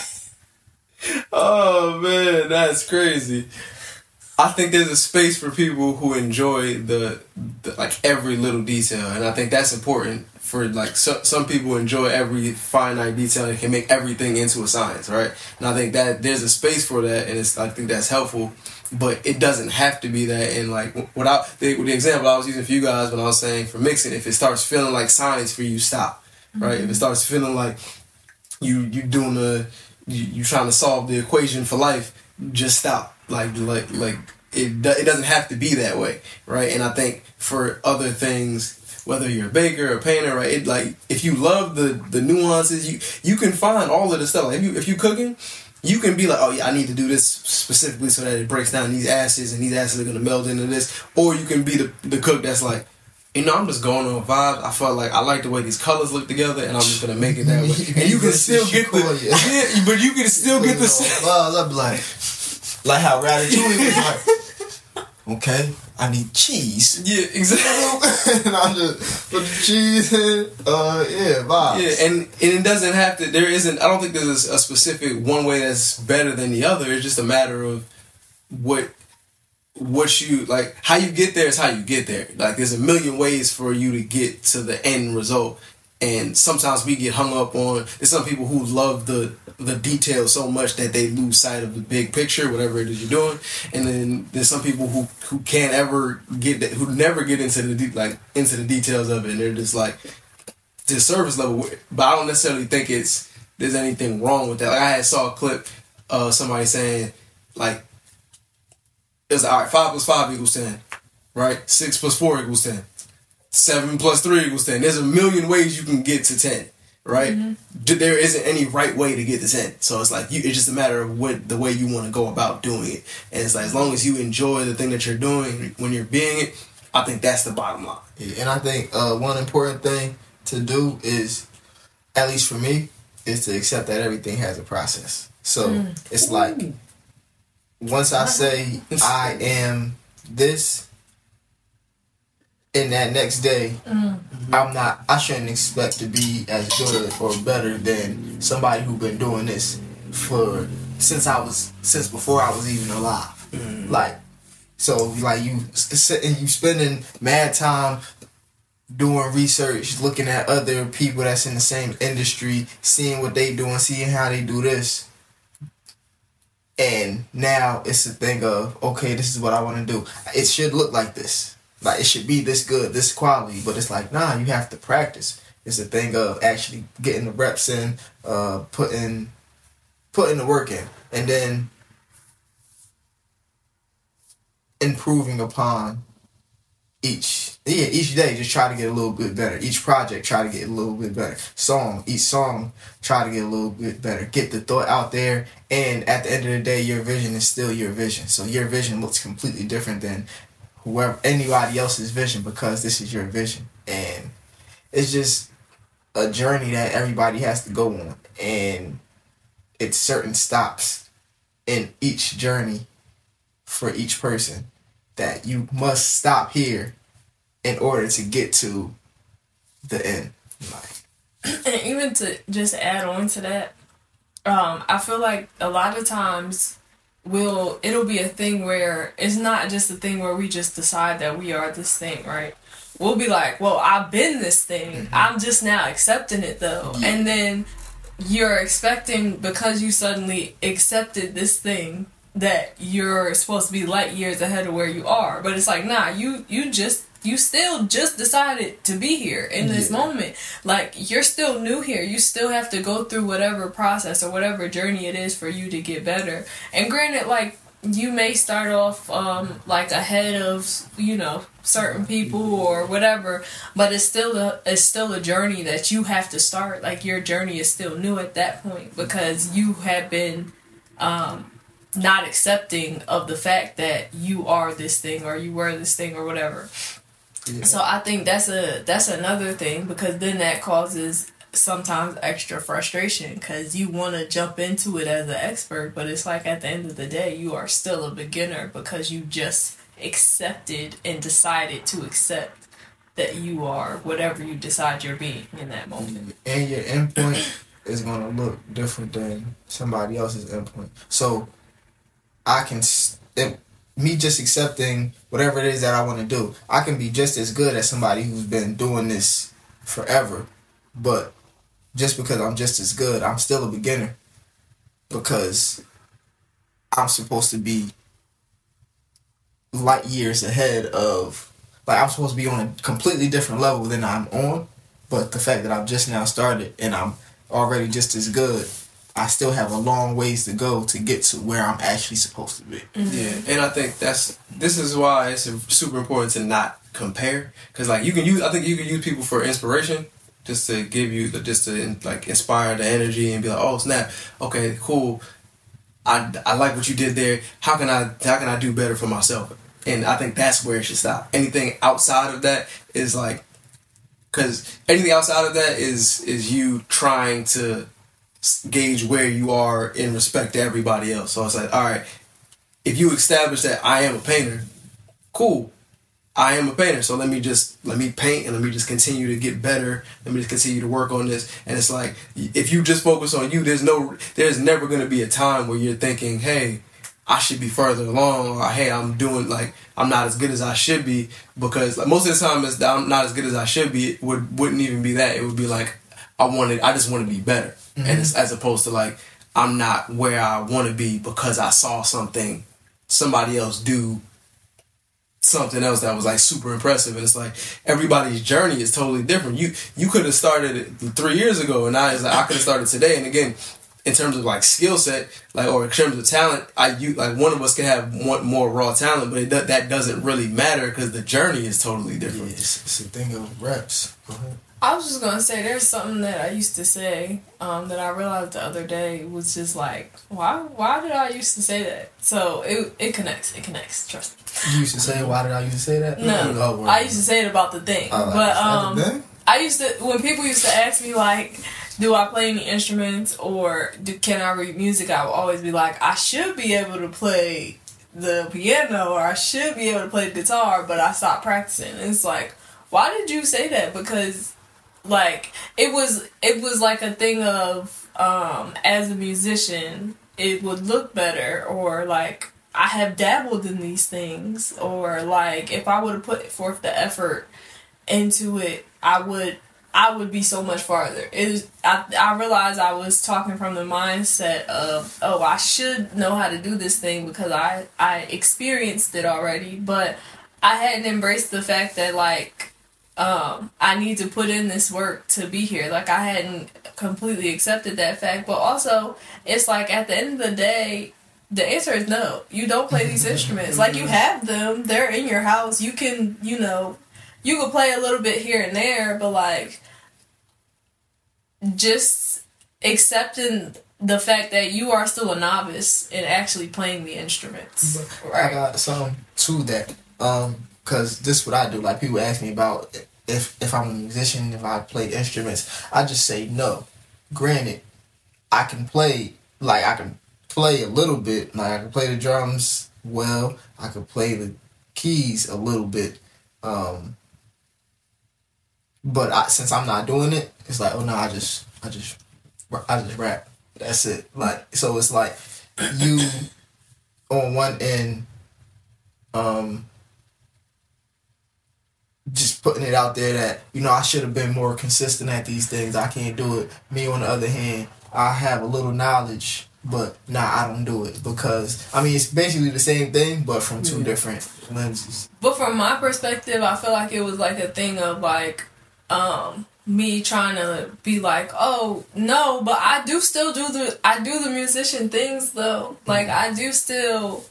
Speaker 1: Oh man, that's crazy. I think there's a space for people who enjoy the, the like every little detail, and I think that's important. For like so, some people enjoy every finite detail and can make everything into a science, right? And I think that there's a space for that, and it's I think that's helpful, but it doesn't have to be that. And like without the, the example I was using for you guys when I was saying for mixing, if it starts feeling like science for you, stop, right? Mm-hmm. If it starts feeling like you you doing a you, you trying to solve the equation for life, just stop. Like like like it it doesn't have to be that way, right? And I think for other things, whether you're a baker or a painter, right? It like if you love the, the nuances, you you can find all of the stuff. Like if you if you cooking, you can be like, oh yeah, I need to do this specifically so that it breaks down these acids and these acids are gonna meld into this. Or you can be the the cook that's like, you know, I'm just going on vibes. I felt like I like the way these colors look together, and I'm just gonna make it that way. And you can still get the yeah, but you can still get the
Speaker 3: vibes. I'd be like, like how Ratatouille was like, okay, I need cheese.
Speaker 1: Yeah, exactly.
Speaker 3: And I just put the cheese in. Uh, yeah, vibes.
Speaker 1: Yeah, and, and it doesn't have to. There isn't. I don't think there's a specific one way that's better than the other. It's just a matter of what what you like. How you get there is how you get there. Like there's a million ways for you to get to the end result. And sometimes we get hung up on. There's some people who love the the details so much that they lose sight of the big picture, whatever it is you're doing. And then there's some people who, who can't ever get that, who never get into the de- like into the details of it. And they're just like, the surface level, but I don't necessarily think it's there's anything wrong with that. Like I had saw a clip of somebody saying like it was all right, five plus five equals ten, right? Six plus four equals ten. Seven plus three equals ten. There's a million ways you can get to ten, right? Mm-hmm. There isn't any right way to get to ten. So it's like you, it's just a matter of what the way you want to go about doing it. And it's like as long as you enjoy the thing that you're doing when you're being it, I think that's the bottom line.
Speaker 3: Yeah, and I think uh, one important thing to do is, at least for me, is to accept that everything has a process. So mm. it's Ooh. like once I say I am this, in that next day, mm-hmm. I'm not. I shouldn't expect to be as good or better than somebody who's been doing this for since I was since before I was even alive. Mm-hmm. Like, so like you sitting, you spending mad time doing research, looking at other people that's in the same industry, seeing what they doing, seeing how they do this. And now it's a thing of, okay, this is what I want to do. It should look like this. Like, it should be this good, this quality, but it's like, nah, you have to practice. It's a thing of actually getting the reps in, uh, putting, putting the work in, and then improving upon each, yeah, each day, just try to get a little bit better. Each project, try to get a little bit better. Song, each song, try to get a little bit better. Get the thought out there, and at the end of the day, your vision is still your vision. So your vision looks completely different than whoever anybody else's vision, because this is your vision. And it's just a journey that everybody has to go on, and it's certain stops in each journey for each person that you must stop here in order to get to the end. Like,
Speaker 2: and even to just add on to that, um, I feel like a lot of times We'll, it'll be a thing where it's not just a thing where we just decide that we are this thing, right? We'll be like, well, I've been this thing. Mm-hmm. I'm just now accepting it, though. Yeah. And then you're expecting, because you suddenly accepted this thing, that you're supposed to be light years ahead of where you are. But it's like, nah, you, you just, you still just decided to be here in this yeah. moment. Like, you're still new here. You still have to go through whatever process or whatever journey it is for you to get better. And granted, like, you may start off, um, like, ahead of, you know, certain people or whatever, but it's still a, it's still a journey that you have to start. Like, your journey is still new at that point, because you have been, um, not accepting of the fact that you are this thing, or you were this thing, or whatever. Yeah. So I think that's a that's another thing, because then that causes sometimes extra frustration, because you want to jump into it as an expert, but it's like at the end of the day you are still a beginner, because you just accepted and decided to accept that you are whatever you decide you're being in that moment.
Speaker 3: And your endpoint is going to look different than somebody else's endpoint. So I can... It, me just accepting whatever it is that I want to do, I can be just as good as somebody who's been doing this forever. But just because I'm just as good, I'm still a beginner, because I'm supposed to be light years ahead of, like, I'm supposed to be on a completely different level than I'm on. But the fact that I've just now started and I'm already just as good, I still have a long ways to go to get to where I'm actually supposed to be.
Speaker 1: Mm-hmm. Yeah, and I think that's this is why it's super important to not compare, because like you can use I think you can use people for inspiration, just to give you the just to like inspire the energy and be like, oh snap, okay, cool, I, I like what you did there. How can I how can I do better for myself? And I think that's where it should stop. Anything outside of that is like, because anything outside of that is is you trying to gauge where you are in respect to everybody else. So it's like, all right, if you establish that I am a painter, cool, I am a painter, so let me just let me paint and let me just continue to get better. Let me just continue to work on this. And it's like, if you just focus on you, there's no there's never going to be a time where you're thinking, hey, I should be further along, or hey, I'm doing like I'm not as good as I should be, because like most of the time it's I'm not as good as I should be. It would wouldn't even be that. It would be like I wanted I just want to be better. Mm-hmm. And it's, as opposed to like, I'm not where I want to be because I saw something somebody else do something else that was like super impressive. And it's like everybody's journey is totally different. You you could have started it three years ago, and I was like, I could have started today. And again, in terms of like skill set, like or in terms of talent, I you like one of us can have one, more raw talent, but it, that doesn't really matter because the journey is totally different.
Speaker 3: Yeah, it's, it's a thing of reps. Go ahead.
Speaker 2: I was just gonna say there's something that I used to say um, that I realized the other day was just like, why why did I used to say that? So it it connects, it connects, trust me.
Speaker 3: You used to say, why did I used to say that?
Speaker 2: No,
Speaker 3: oh,
Speaker 2: I used to say it about the thing.
Speaker 3: Oh, like,
Speaker 2: but um,
Speaker 3: thing?
Speaker 2: I used to, when people used to ask me like, do I play any instruments or do, can I read music, I would always be like, I should be able to play the piano or I should be able to play the guitar, but I stopped practicing. And it's like, why did you say that? Because like it was it was like a thing of um as a musician it would look better, or like I have dabbled in these things, or like if I would have put forth the effort into it, I would I would be so much farther. It was, I I realized I was talking from the mindset of, oh, I should know how to do this thing because I I experienced it already, but I hadn't embraced the fact that like Um, I need to put in this work to be here. Like, I hadn't completely accepted that fact. But also, it's like, at the end of the day, the answer is no. You don't play these instruments. Like, you have them. They're in your house. You can, you know, you can play a little bit here and there. But, like, just accepting the fact that you are still a novice in actually playing the instruments.
Speaker 3: But right. I got something to that. Um, because this is what I do. Like, people ask me about if if I'm a musician, if I play instruments. I just say no. Granted, I can play, like, I can play a little bit. Like, I can play the drums well. I can play the keys a little bit. Um, but I, since I'm not doing it, it's like, oh, no, I just, I just, I just rap. That's it. Like, so it's like you on one end, um, just putting it out there that, you know, I should have been more consistent at these things. I can't do it. Me, on the other hand, I have a little knowledge, but nah, I don't do it because, I mean, it's basically the same thing, but from two yeah. different lenses.
Speaker 2: But from my perspective, I feel like it was like a thing of like, um, me trying to be like, oh, no, but I do still do the, I do the musician things though. Like, mm-hmm. I do still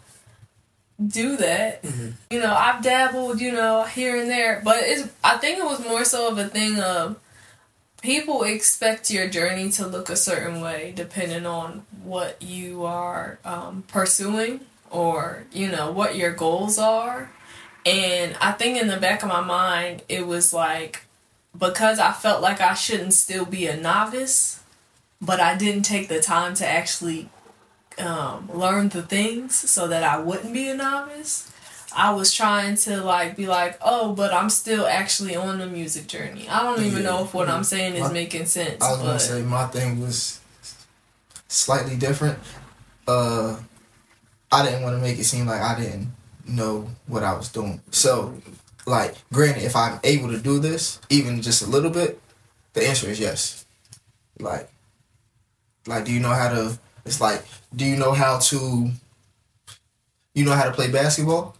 Speaker 2: do that. Mm-hmm. You know, I've dabbled, you know, here and there, but it's, I think it was more so of a thing of people expect your journey to look a certain way depending on what you are um, pursuing or, you know, what your goals are. And I think in the back of my mind, it was like, because I felt like I shouldn't still be a novice, but I didn't take the time to actually Um, learn the things so that I wouldn't be a novice. I was trying to like be like, oh, but I'm still actually on the music journey. I don't even yeah. know if what I'm saying is my, making sense.
Speaker 3: I was
Speaker 2: but...
Speaker 3: gonna say my thing was slightly different. Uh, I didn't want to make it seem like I didn't know what I was doing. So, like, granted, if I'm able to do this, even just a little bit, the answer is yes. Like, like, do you know how to? It's like, do you know how to, you know how to play basketball?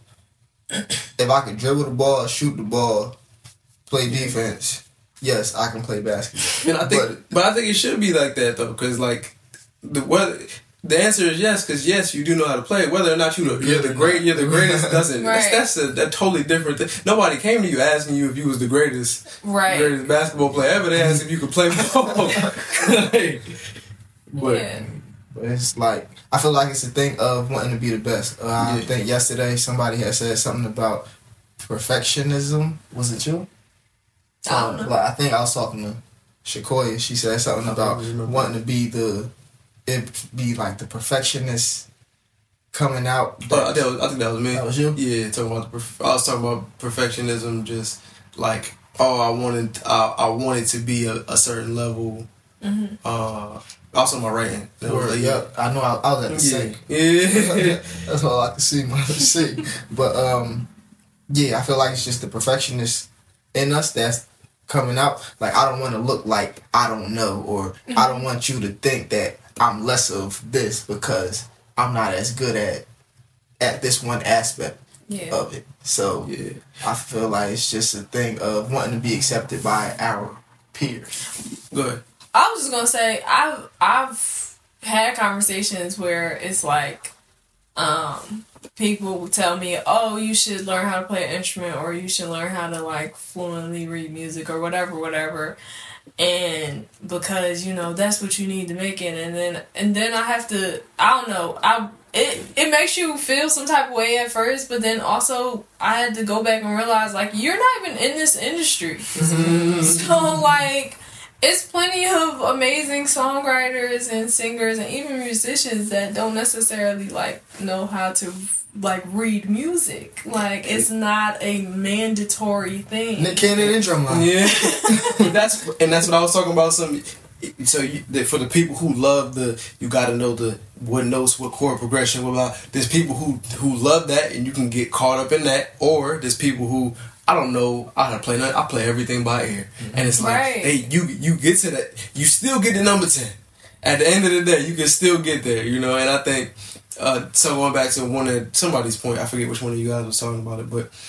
Speaker 3: If I could dribble the ball, shoot the ball, play defense, yes, I can play basketball.
Speaker 1: And I think,
Speaker 3: but,
Speaker 1: but I think it should be like that though, because like the whether the answer is yes, because yes, you do know how to play. Whether or not you you're the great, you're the greatest doesn't.
Speaker 2: Right.
Speaker 1: That's that's a that totally different thing. Nobody came to you asking you if you was the greatest,
Speaker 2: right.
Speaker 1: greatest basketball player ever. They asked if you could play ball. like, but.
Speaker 2: Yeah.
Speaker 3: But it's like, I feel like it's a thing of wanting to be the best. Uh, I yeah. think yesterday somebody had said something about perfectionism. Was it you?
Speaker 2: I don't know.
Speaker 3: Um, like, I think I was talking to Shakoya. She said something about wanting to be the, it be like the perfectionist coming out.
Speaker 1: Oh, I, think was, I think that was me.
Speaker 3: That was you?
Speaker 1: Yeah, talking about the. Perf- I was talking about perfectionism, just like, oh, I wanted, I, I wanted to be a, a certain level.
Speaker 2: Mm-hmm.
Speaker 1: Uh, also, my writing.
Speaker 3: Word, like, yeah, I know. I, I was at the sink.
Speaker 1: Yeah,
Speaker 3: that's all I could see. My see, but um, yeah, I feel like it's just the perfectionist in us that's coming out. Like, I don't want to look like I don't know, or mm-hmm. I don't want you to think that I'm less of this because I'm not as good at at this one aspect.
Speaker 2: yeah.
Speaker 3: of it. So
Speaker 1: Yeah.
Speaker 3: I feel like it's just a thing of wanting to be accepted by our peers.
Speaker 1: Go ahead.
Speaker 2: I was just gonna say I've I've had conversations where it's like, um, people will tell me, "Oh, you should learn how to play an instrument, or you should learn how to like fluently read music, or whatever, whatever." And because you know that's what you need to make it, and then and then I have to, I don't know, I it it makes you feel some type of way at first, but then also I had to go back and realize like you're not even in this industry, so like. It's plenty of amazing songwriters and singers and even musicians that don't necessarily like know how to like read music. Like it's not a mandatory thing.
Speaker 3: Nick Cannon and drumline.
Speaker 1: Yeah, but that's and that's what I was talking about. Some so you, that for the people who love the, you got to know the what notes, what chord progression, what blah. There's people who who love that, and you can get caught up in that. Or there's people who, I don't know, I don't play nothing. I play everything by ear, and it's like,
Speaker 2: right.
Speaker 1: hey, you you get to that, you still get the number ten. At the end of the day, you can still get there, you know. And I think, uh, so going back to one of somebody's point, I forget which one of you guys was talking about it, but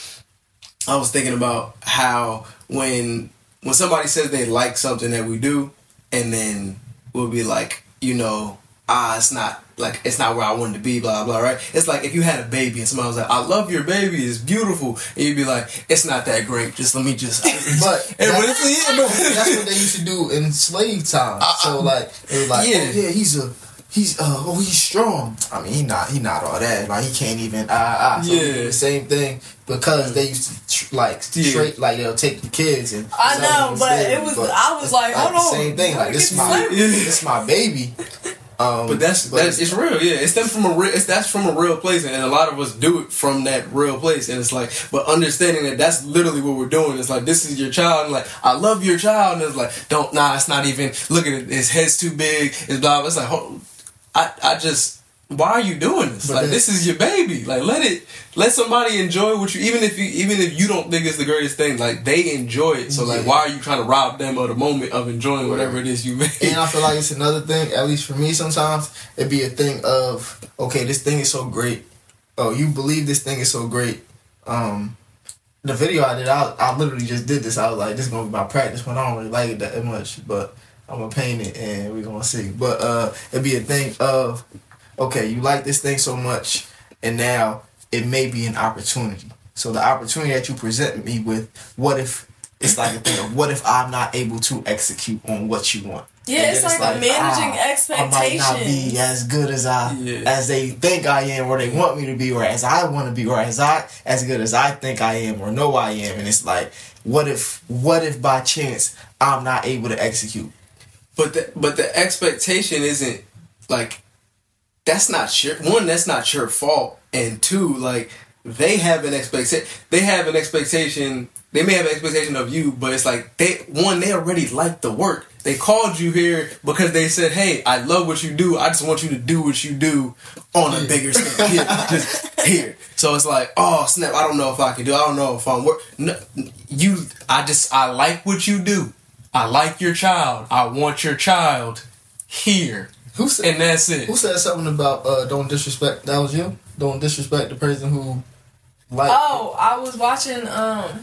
Speaker 1: I was thinking about how when when somebody says they like something that we do, and then we'll be like, you know, ah, it's not like it's not where I wanted to be, blah blah, right? It's like if you had a baby and somebody was like, I love your baby, it's beautiful, and you'd be like, it's not that great. Just let me just.
Speaker 3: But
Speaker 1: and
Speaker 3: that-
Speaker 1: when it's, yeah, but
Speaker 3: that's what they used to do in slave times. So like they were like,
Speaker 1: Yeah.
Speaker 3: oh yeah, he's a he's uh oh he's strong. I mean he not he not all that. Like he can't even ah ah. So
Speaker 1: Yeah.
Speaker 3: we do the same thing because they used to tr- like
Speaker 1: Yeah.
Speaker 3: straight like they'll take the kids and
Speaker 2: I
Speaker 3: sell
Speaker 2: know,
Speaker 3: them
Speaker 2: but
Speaker 3: instead,
Speaker 2: it was-
Speaker 3: but
Speaker 2: I was
Speaker 3: it's
Speaker 2: like, hold
Speaker 3: the
Speaker 2: on,
Speaker 3: same thing. Like this is my
Speaker 2: Get
Speaker 1: slavery.
Speaker 3: this is my baby. Um,
Speaker 1: But that's
Speaker 3: but
Speaker 1: that's it's real, yeah. It's them from a real. It's that's from a real place, and a lot of us do it from that real place. And it's like, but understanding that that's literally what we're doing. It's like, this is your child, and like, I love your child, and it's like, don't nah, it's not even. Look at it, his head's too big. It's blah. blah. It's like, hold, I I just. Why are you doing this?
Speaker 3: But
Speaker 1: like
Speaker 3: then-
Speaker 1: this is your baby. Like let it, let somebody enjoy what you. Even if you, even if you don't think it's the greatest thing, like they enjoy it. So like,
Speaker 3: Yeah.
Speaker 1: why are you trying to rob them of the moment of enjoying whatever it is you made?
Speaker 3: And I feel like it's another thing, at least for me sometimes, it'd be a thing of, okay, this thing is so great. Oh, you believe this thing is so great. Um, the video I did, I, I literally just did this. I was like, this is going to be my practice when I don't really like it that much. But I'm going to paint it and we're going to see. But uh, it'd be a thing of, okay, you like this thing so much, and now it may be an opportunity. So the opportunity that you present me with, what if, it's like a thing of, what if I'm not able to execute on what you want?
Speaker 2: Yeah,
Speaker 3: And
Speaker 2: it's
Speaker 3: then
Speaker 2: like, managing
Speaker 3: ah,
Speaker 2: expectations.
Speaker 3: I might not be as good as I
Speaker 1: Yeah.
Speaker 3: as they think I am, or they want me to be, or as I want to be, or as I as good as I think I am, or know I am. And it's like, what if what if by chance I'm not able to execute?
Speaker 1: But the but the expectation isn't like, that's not your one. That's not your fault. And two, like they have an expectation. They have an expectation. They may have an expectation of you, but it's like they one. They already like the work. They called you here because they said, "Hey, I love what you do. I just want you to do what you do on a bigger scale. Here, just here." So it's like, oh snap! I don't know if I can do. I don't know if I'm work. No, you. I just. I like what you do. I like your child. I want your child here.
Speaker 3: Who said
Speaker 1: And that's it.
Speaker 3: Who said something about uh, don't disrespect? That was you. Don't disrespect the person who like.
Speaker 2: Oh, I was watching um,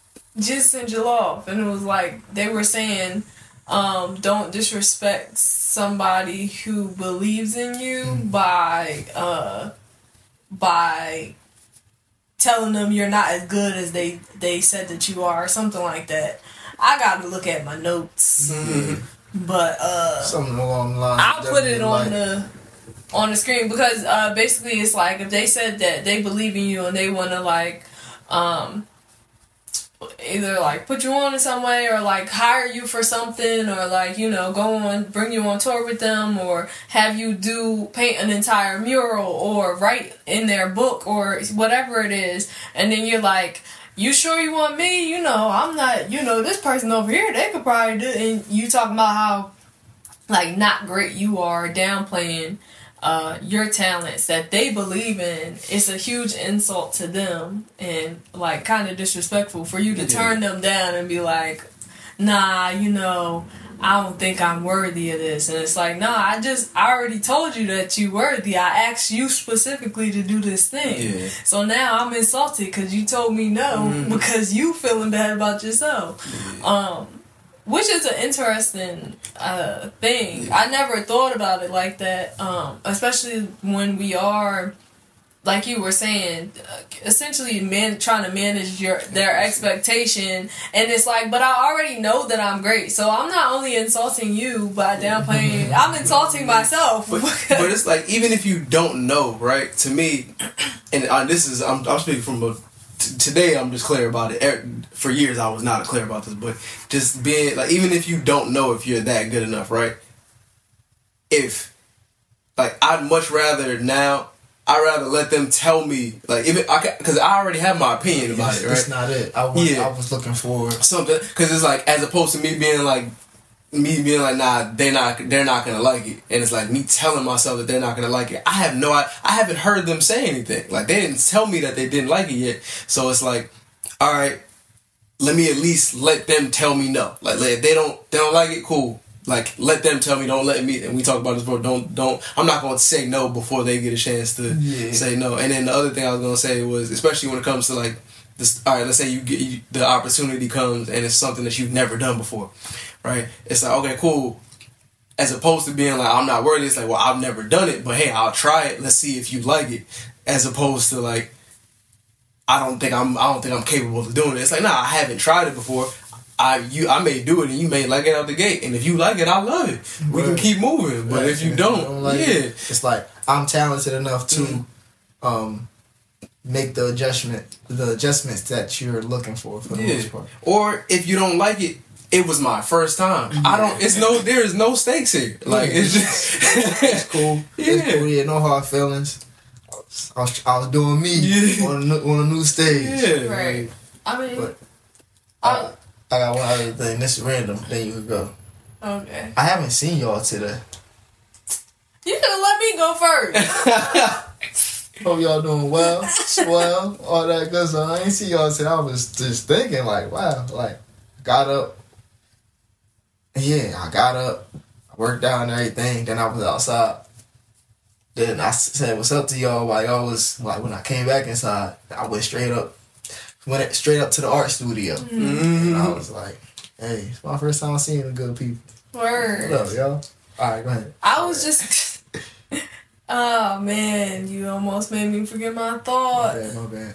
Speaker 2: Jis and Jalof, and it was like they were saying, um, don't disrespect somebody who believes in you
Speaker 3: Mm.
Speaker 2: by uh, by telling them you're not as good as they they said that you are, or something like that. I got to look at my notes,
Speaker 1: Mm-hmm.
Speaker 2: but uh,
Speaker 3: Something along the lines.
Speaker 2: I'll put it on
Speaker 3: like,
Speaker 2: the on the screen because uh, basically it's like if they said that they believe in you and they want to like um, either like put you on in some way or like hire you for something or like you know go on bring you on tour with them or have you do paint an entire mural or write in their book or whatever it is, and then you're like, you sure you want me? You know, I'm not, you know, this person over here, they could probably do it. And you talking about how, like, not great you are, downplaying uh, your talents that they believe in. It's a huge insult to them and, like, kind of disrespectful for you to turn them down and be like, nah, you know, I don't think I'm worthy of this. And it's like, no, I just, I already told you that you worthy. I asked you specifically to do this thing.
Speaker 1: Yeah.
Speaker 2: So now I'm insulted because you told me no mm-hmm. because you feeling bad about yourself. Yeah. Um, which is an interesting uh, thing. Yeah. I never thought about it like that, um, especially when we are, like you were saying, uh, essentially man trying to manage your their expectation, and it's like, but I already know that I'm great, so I'm not only insulting you by downplaying, I'm insulting myself.
Speaker 1: But, but it's like, even if you don't know, right? To me, and uh, this is I'm, I'm speaking from a, t- today. I'm just clear about it. For years, I was not clear about this, but just being like, even if you don't know if you're that good enough, right? If like, I'd much rather now. I'd rather let them tell me, like, even because I, I already have my opinion about it, right?
Speaker 3: That's not it. I was, yeah. I was looking for
Speaker 1: something, because it's like, as opposed to me being like, me being like, nah, they're not, they're not gonna like it, and it's like me telling myself that they're not gonna like it. I have no, I, I haven't heard them say anything. Like, they didn't tell me that they didn't like it yet. So it's like, all right, let me at least let them tell me no. Like, if they don't, they don't like it, cool. Like, let them tell me, don't let me, and we talk about this before, don't, don't, I'm not going to say no before they get a chance to yeah. say no. And then the other thing I was going to say was, especially when it comes to, like, this, all right, let's say you get, you, the opportunity comes and it's something that you've never done before, right? It's like, okay, cool. As opposed to being like, I'm not worthy, it's like, well, I've never done it, but hey, I'll try it, let's see if you like it. As opposed to, like, I don't think I'm, I don't think I'm capable of doing it. It's like, nah, I haven't tried it before. I you I may do it and you may like it out the gate, and if you like it, I love it. We right. can keep moving. But right. if you don't, don't like yeah,
Speaker 3: it, it's like I'm talented enough to mm-hmm. um, make the adjustment, the adjustments that you're looking for for the yeah. most part.
Speaker 1: Or if you don't like it, it was my first time. Yeah. I don't. It's no. There is no stakes here. Like
Speaker 3: yeah.
Speaker 1: it's just
Speaker 3: it's cool. Yeah, it's cool. Yeah, no hard feelings. I was, I was, I was doing me yeah. on a, on a new stage.
Speaker 1: Yeah,
Speaker 2: right. I mean,
Speaker 3: but, uh, I got one other thing. This is random. Then you can go.
Speaker 2: Okay.
Speaker 3: I haven't seen y'all today.
Speaker 2: You could have let me go first.
Speaker 3: Hope y'all doing well, swell, all that good stuff. I ain't see y'all today. I was just thinking, like, wow, like, got up. Yeah, I got up. I worked out and everything. Then I was outside. Then I said, "What's up to y'all?" While y'all was like, when I came back inside, I went straight up. Went straight up to the art studio. Mm-hmm. And I was like, hey, it's my first time seeing the good people.
Speaker 2: Word.
Speaker 3: What up, y'all? Alright, go ahead.
Speaker 2: I was just... oh, man. You almost made me forget my thought.
Speaker 3: My bad, my bad.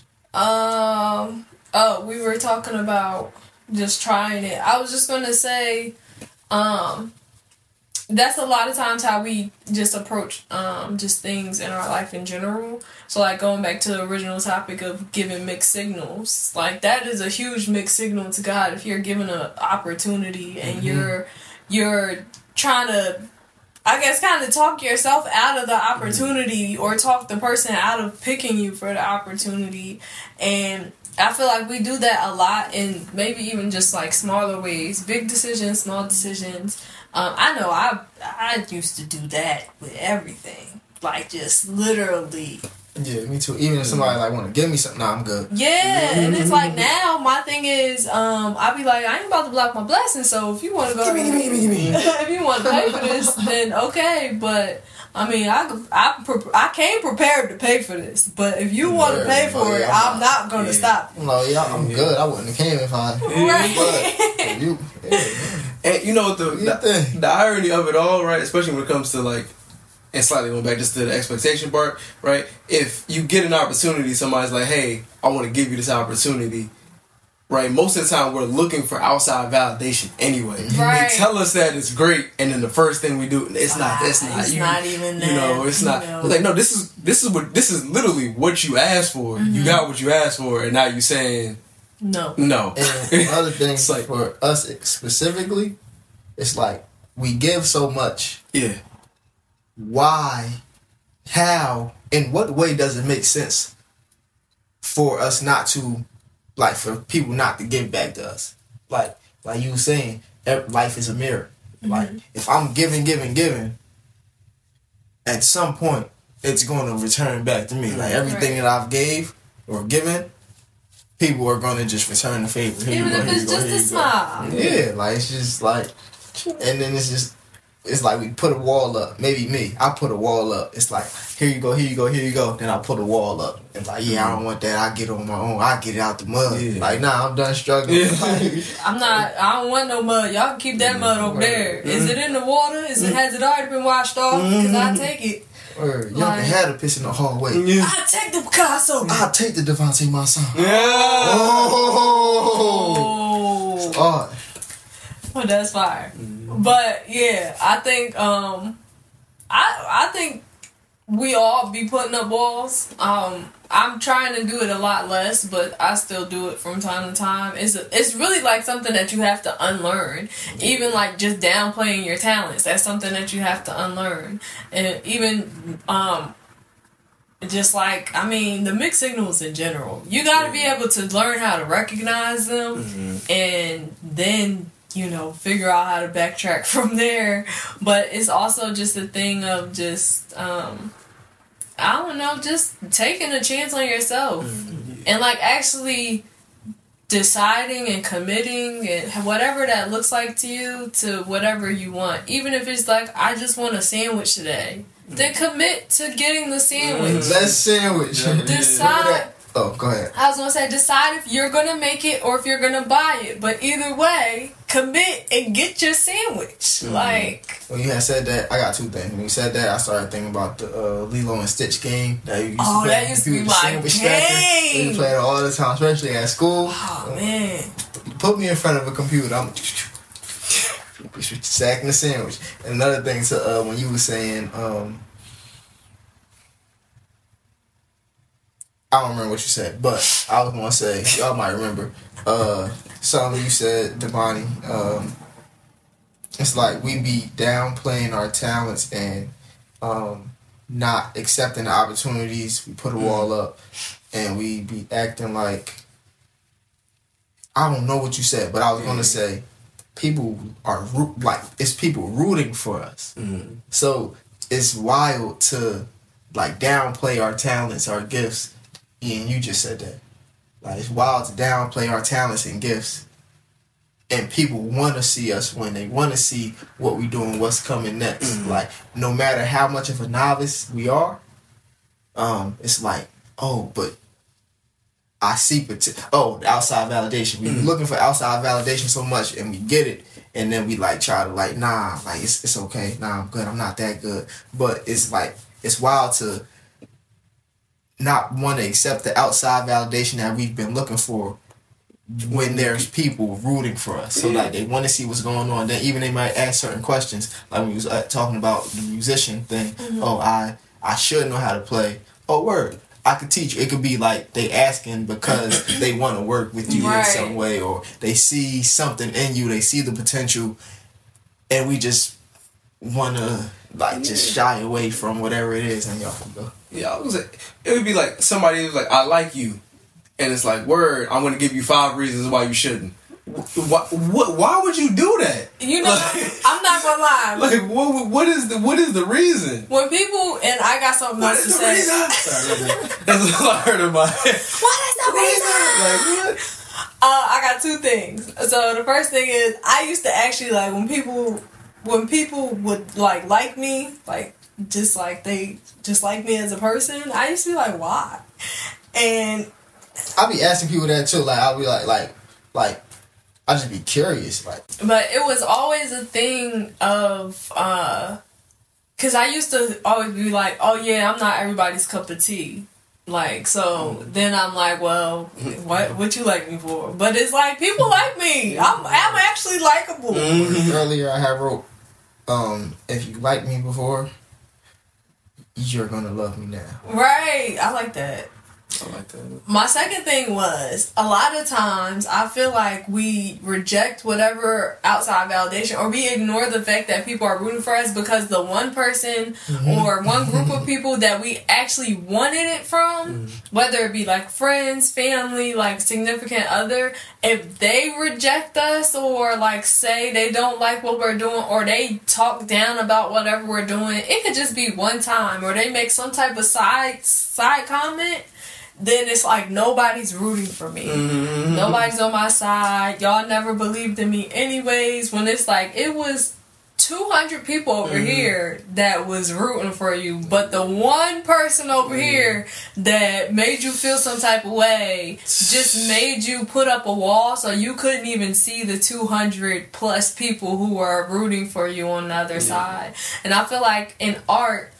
Speaker 2: Um, oh, we were talking about just trying it. I was just going to say, um, that's a lot of times how we just approach um, just things in our life in general. So, like, going back to the original topic of giving mixed signals, like, that is a huge mixed signal to God. If you're given an opportunity and mm-hmm. you're you're trying to, I guess, kind of talk yourself out of the opportunity or talk the person out of picking you for the opportunity. And I feel like we do that a lot in maybe even just, like, smaller ways. Big decisions, small decisions. Um, I know I I used to do that with everything. Like, just literally...
Speaker 3: Yeah, me too. Even if somebody like want to give me something, nah, I'm good.
Speaker 2: Yeah, and it's like now my thing is, um, I be like, I ain't about to block my blessings. So if you want to go, give me, give me, give me, if you want to pay for this, then okay. But I mean, I I I came prepared to pay for this. But if you want to pay for it, I'm not gonna
Speaker 3: yeah.
Speaker 2: stop.
Speaker 3: No, yeah, I'm yeah. good. I wouldn't have came if I.
Speaker 2: Right.
Speaker 3: But you, yeah.
Speaker 1: And you know what the the, the irony of it all, right? Especially when it comes to like. And slightly going back just to the expectation part, right? If you get an opportunity, somebody's like, hey, I want to give you this opportunity, right? Most of the time, we're looking for outside validation anyway.
Speaker 2: Right.
Speaker 1: They tell us that it's great, and then the first thing we do, it's not, it's not.
Speaker 2: It's
Speaker 1: you,
Speaker 2: not even that.
Speaker 1: You know, it's not.
Speaker 2: No.
Speaker 1: It's like, no, this is, this is what, this is literally what you asked for. Mm-hmm. You got what you asked for, and now you're saying,
Speaker 2: no.
Speaker 1: No.
Speaker 3: And another thing like, for us specifically, it's like, we give so much.
Speaker 1: Yeah.
Speaker 3: Why, how, in what way does it make sense for us not to, like, for people not to give back to us? Like, like you were saying, life is a mirror. Mm-hmm. Like, if I'm giving, giving, giving, at some point, it's going to return back to me. Like, everything right. that I've gave or given, people are going to just return the favor. Here
Speaker 2: Even
Speaker 3: you go,
Speaker 2: if
Speaker 3: here
Speaker 2: it's
Speaker 3: you go,
Speaker 2: just
Speaker 3: here
Speaker 2: a
Speaker 3: you
Speaker 2: smile.
Speaker 3: go. Yeah, like, it's just like, And then it's just, it's like we put a wall up. Maybe me, I put a wall up. It's like, here you go, here you go, here you go. Then I put a wall up. And like, yeah, I don't want that. I get it on my own. I get it out the mud.
Speaker 1: Yeah.
Speaker 3: Like, nah, I'm done struggling.
Speaker 1: Yeah.
Speaker 3: Like,
Speaker 2: I'm not. I don't want no mud. Y'all can keep that mud over there. Is it in the water? Is it has it already been washed off? Because I take it.
Speaker 3: or y'all
Speaker 2: Like-
Speaker 3: can have the piss in the hallway.
Speaker 1: Yeah.
Speaker 2: I take the Picasso.
Speaker 3: I'll take the Devontae Masson.
Speaker 1: Yeah.
Speaker 3: Oh,
Speaker 2: Oh.
Speaker 3: oh.
Speaker 2: Well, that's fire. But yeah, I think um, I I think we all be putting up walls. Um, I'm trying to do it a lot less, but I still do it from time to time. It's a, it's really like something that you have to unlearn. Even like just downplaying your talents, that's something that you have to unlearn. And even um, just like I mean, the mixed signals in general, you got to be able to learn how to recognize them,
Speaker 1: Mm-hmm.
Speaker 2: and then, you know, figure out how to backtrack from there. But it's also just a thing of just, um, I don't know, just taking a chance on yourself. And, like, actually deciding and committing and whatever that looks like to you to whatever you want. Even if it's like, I just want a sandwich today. Then commit to getting the sandwich.
Speaker 3: Best sandwich.
Speaker 1: Yeah.
Speaker 2: Decide.
Speaker 3: Oh, go ahead.
Speaker 2: I was gonna say, decide if you're gonna make it or if you're gonna buy it. But either way, commit and get your sandwich.
Speaker 1: Mm-hmm.
Speaker 2: Like,
Speaker 3: When you had said that, I got two things. When you said that, I started thinking about the uh, Lilo and Stitch game that you used
Speaker 2: Oh,
Speaker 3: to play.
Speaker 2: that used to
Speaker 3: You
Speaker 2: be
Speaker 3: the
Speaker 2: my
Speaker 3: sandwich stacker.
Speaker 2: game.
Speaker 3: We played it all the time, especially at school.
Speaker 2: oh man,
Speaker 3: Put me in front of a computer. I'm stacking the sandwich. And another thing to uh, when you were saying, um, I don't remember what you said, but I was gonna say y'all might remember uh, something you said, Devani. Um, it's like we be downplaying our talents and um, not accepting the opportunities. We put a wall up, and we be acting like, I don't know what you said, but I was gonna say people are roo- like it's people rooting for us.
Speaker 1: Mm-hmm.
Speaker 3: So it's wild to like downplay our talents, our gifts. And you just said that. Like it's wild to downplay our talents and gifts. And people want to see us win. They want to see what we doing, what's coming next.
Speaker 1: Mm-hmm.
Speaker 3: Like no matter how much of a novice we are, um, it's like, oh, but I see pot- oh, the outside validation. We be
Speaker 1: Mm-hmm. looking
Speaker 3: looking for outside validation so much, and we get it, and then we like try to like, nah, like it's it's okay, nah, I'm good, I'm not that good. But it's like it's wild to not want to accept the outside validation that we've been looking for when there's people rooting for us. So like they want to see what's going on. Then even they might ask certain questions, like when we was uh, talking about the musician thing. Oh, I I should know how to play. Oh, word. I could teach you. It could be like they asking because they want to work with you
Speaker 2: Right.
Speaker 3: in some way, or they see something in you. They see the potential, and we just want to like just shy away from whatever it is. And y'all can go.
Speaker 1: Yeah, I was like, it would be like somebody was like, I like you. And it's like, word, I'm going to give you five reasons why you shouldn't. Why, what, why would you do that?
Speaker 2: you know,
Speaker 1: Like-
Speaker 2: I'm not gonna lie.
Speaker 1: Like, what, what is the what is the reason?
Speaker 2: When people, and I got something
Speaker 1: What
Speaker 2: else
Speaker 1: is
Speaker 2: to
Speaker 1: the
Speaker 2: say.
Speaker 1: reason? Sorry, that's, that's all I heard in my head.
Speaker 2: What is the reason?
Speaker 1: Like, what?
Speaker 2: Uh, I got two things. So the first thing is, I used to actually like when people, when people would like like me, like just like they just like me as a person. I used to be like, why? And
Speaker 3: I be asking people that too. Like I'll be like, like, like, I just be curious. Like,
Speaker 2: but it was always a thing of, uh, cause I used to always be like, oh yeah, I'm not everybody's cup of tea. Like, so then I'm like, well, what what you like me for? But it's like people like me. I'm I'm actually likable.
Speaker 3: earlier I had wrote, um, if you liked me before, you're gonna love me now.
Speaker 2: Right. I like that.
Speaker 1: I like that.
Speaker 2: My second thing was a lot of times I feel like we reject whatever outside validation or we ignore the fact that people are rooting for us because the one person or one group of people that we actually wanted it from, whether it be like friends, family, like significant other, if they reject us or like say they don't like what we're doing or they talk down about whatever we're doing, it could just be one time or they make some type of side side comment. then it's like nobody's rooting for me.
Speaker 1: Mm-hmm.
Speaker 2: Nobody's on my side. Y'all never believed in me anyways. When it's like, it was two hundred people over mm-hmm. here that was rooting for you, but the one person over mm-hmm. here that made you feel some type of way just made you put up a wall so you couldn't even see the two hundred plus people who were rooting for you on the other yeah. side. And I feel like in art,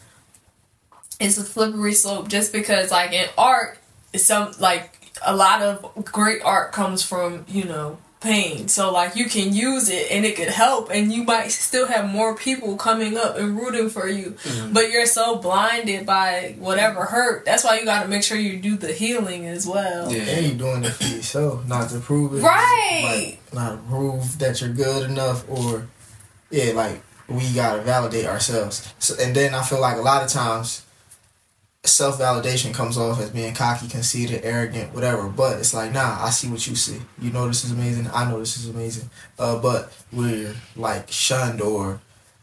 Speaker 2: it's a slippery slope, just because like in art, some like a lot of great art comes from, you know, pain. So like you can use it and it could help, and you might still have more people coming up and rooting for you, mm-hmm. but you're so blinded by whatever hurt. That's why you got to make sure you do the healing as well.
Speaker 3: Yeah, and you're doing it for yourself, not to prove it,
Speaker 2: right?
Speaker 3: Like, not to prove that you're good enough, or yeah, like we gotta validate ourselves. So, and then I feel like a lot of times self-validation comes off as being cocky, conceited, arrogant, whatever, but it's like, nah, I see what you see. You know this is amazing, I know this is amazing, uh, but we're like shunned or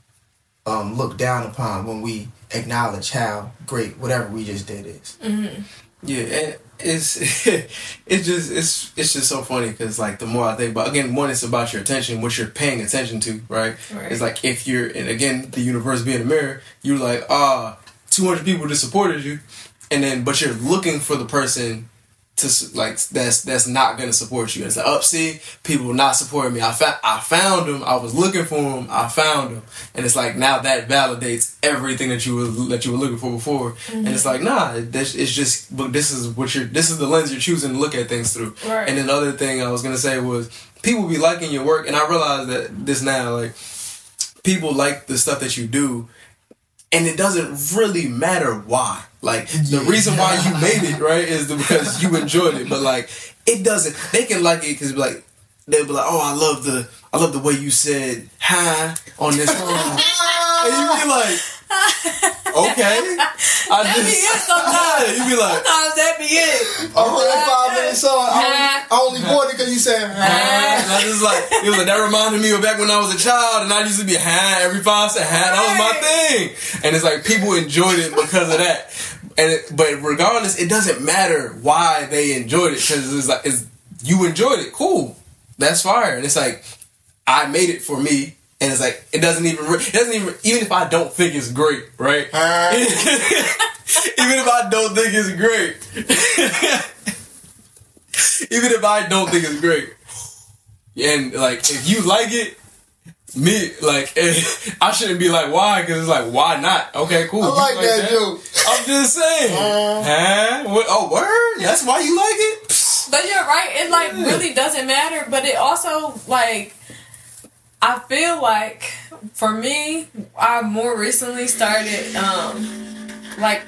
Speaker 3: um, looked down upon when we acknowledge how great whatever we just did is.
Speaker 2: Mm-hmm.
Speaker 1: Yeah, and it's it's just it's it's just so funny because like the more I think about, again, one, it's about your attention, what you're paying attention to, right?
Speaker 2: right.
Speaker 1: It's like if you're, and again, the universe being a mirror, you're like, ah, two hundred people just supported you, and then but you're looking for the person to like that's that's not gonna support you. It's like, up, see, people not supporting me. I found I found them. I was looking for them. I found them, and it's like now that validates everything that you were that you were looking for before. Mm-hmm. And it's like, nah, that's, it's just, but this is what you're. This is the lens you're choosing to look at things through.
Speaker 2: Right.
Speaker 1: And then the other thing I was gonna say was people be liking your work, and I realize that this now, like people like the stuff that you do. And it doesn't really matter why. Like, the reason why you made it, right, is because you enjoyed it. But, like, it doesn't... They can like it because, like, they'll be like, oh, I love the... I love the way you said hi on this song. And you be like, okay. I
Speaker 2: that
Speaker 1: just,
Speaker 2: be it sometimes.
Speaker 1: Yeah, you be like...
Speaker 2: Sometimes that be it.
Speaker 3: A whole five minute song. I only, I only bought it because you said hi.
Speaker 1: And I just like... It was like, that reminded me of back when I was a child, and I used to be hi every five cent. Hi, that was my thing. And it's like, people enjoyed it because of that. And it, But regardless, it doesn't matter why they enjoyed it, because it's like, it's, you enjoyed it. Cool. That's fire. And it's like... I made it for me, and it's like it doesn't even it doesn't even even if I don't think it's great, right? Uh, even if I don't think it's great, even if I don't think it's great, and like if you like it, me like I shouldn't be like why, because it's like why not? Okay, cool.
Speaker 3: I like, like that,
Speaker 1: that
Speaker 3: joke.
Speaker 1: I'm just saying. Uh, huh? What, oh, word? That's why you like it?
Speaker 2: But you're right. It like yeah. really doesn't matter. But it also like. I feel like, for me, I more recently started, um, like...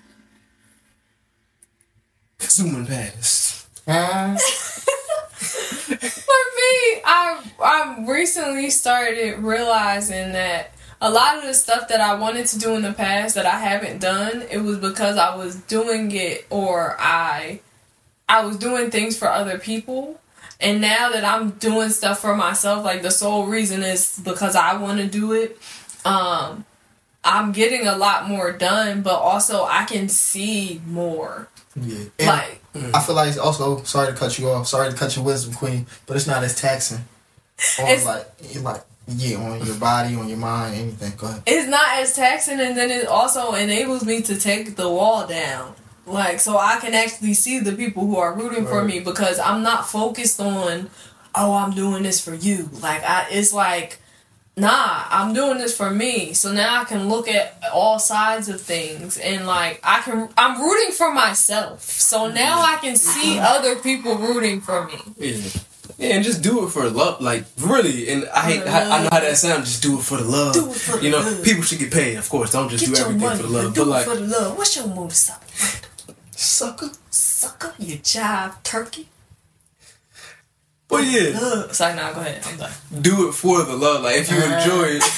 Speaker 1: Zooming past.
Speaker 3: Uh.
Speaker 2: For me, I, I recently started realizing that a lot of the stuff that I wanted to do in the past that I haven't done, it was because I was doing it or I, I was doing things for other people. And now that I'm doing stuff for myself, like the sole reason is because I want to do it, um, I'm getting a lot more done, but also I can see more.
Speaker 3: Yeah. And
Speaker 2: like,
Speaker 3: I feel like it's also, sorry to cut you off, sorry to cut your wisdom, queen, but it's not as taxing. On
Speaker 2: it's,
Speaker 3: like, like, yeah, on your body, on your mind, anything. Go ahead.
Speaker 2: It's not as taxing, and then it also enables me to take the wall down. Like, so I can actually see the people who are rooting right. for me, because I'm not focused on, oh, I'm doing this for you. Like, I, it's like, nah, I'm doing this for me. So now I can look at all sides of things, and like, I can, I'm rooting for myself. So now I can see other people rooting for me.
Speaker 1: Yeah. Yeah, and just do it for love, like really. And I hate, I, I know how that sounds. Just do it for the love.
Speaker 2: Do it for the
Speaker 1: you know,
Speaker 2: love.
Speaker 1: People should get paid, of course. Don't just
Speaker 2: get
Speaker 1: do everything
Speaker 2: money,
Speaker 1: for the love.
Speaker 2: Do
Speaker 1: but
Speaker 2: it
Speaker 1: like,
Speaker 2: for the love. What's your motorcycle?
Speaker 3: Sucker,
Speaker 2: sucker, you jive turkey.
Speaker 1: But yeah,
Speaker 2: uh, sorry, now nah, go ahead. I'm done.
Speaker 1: Do it for the love. Like if you enjoy it.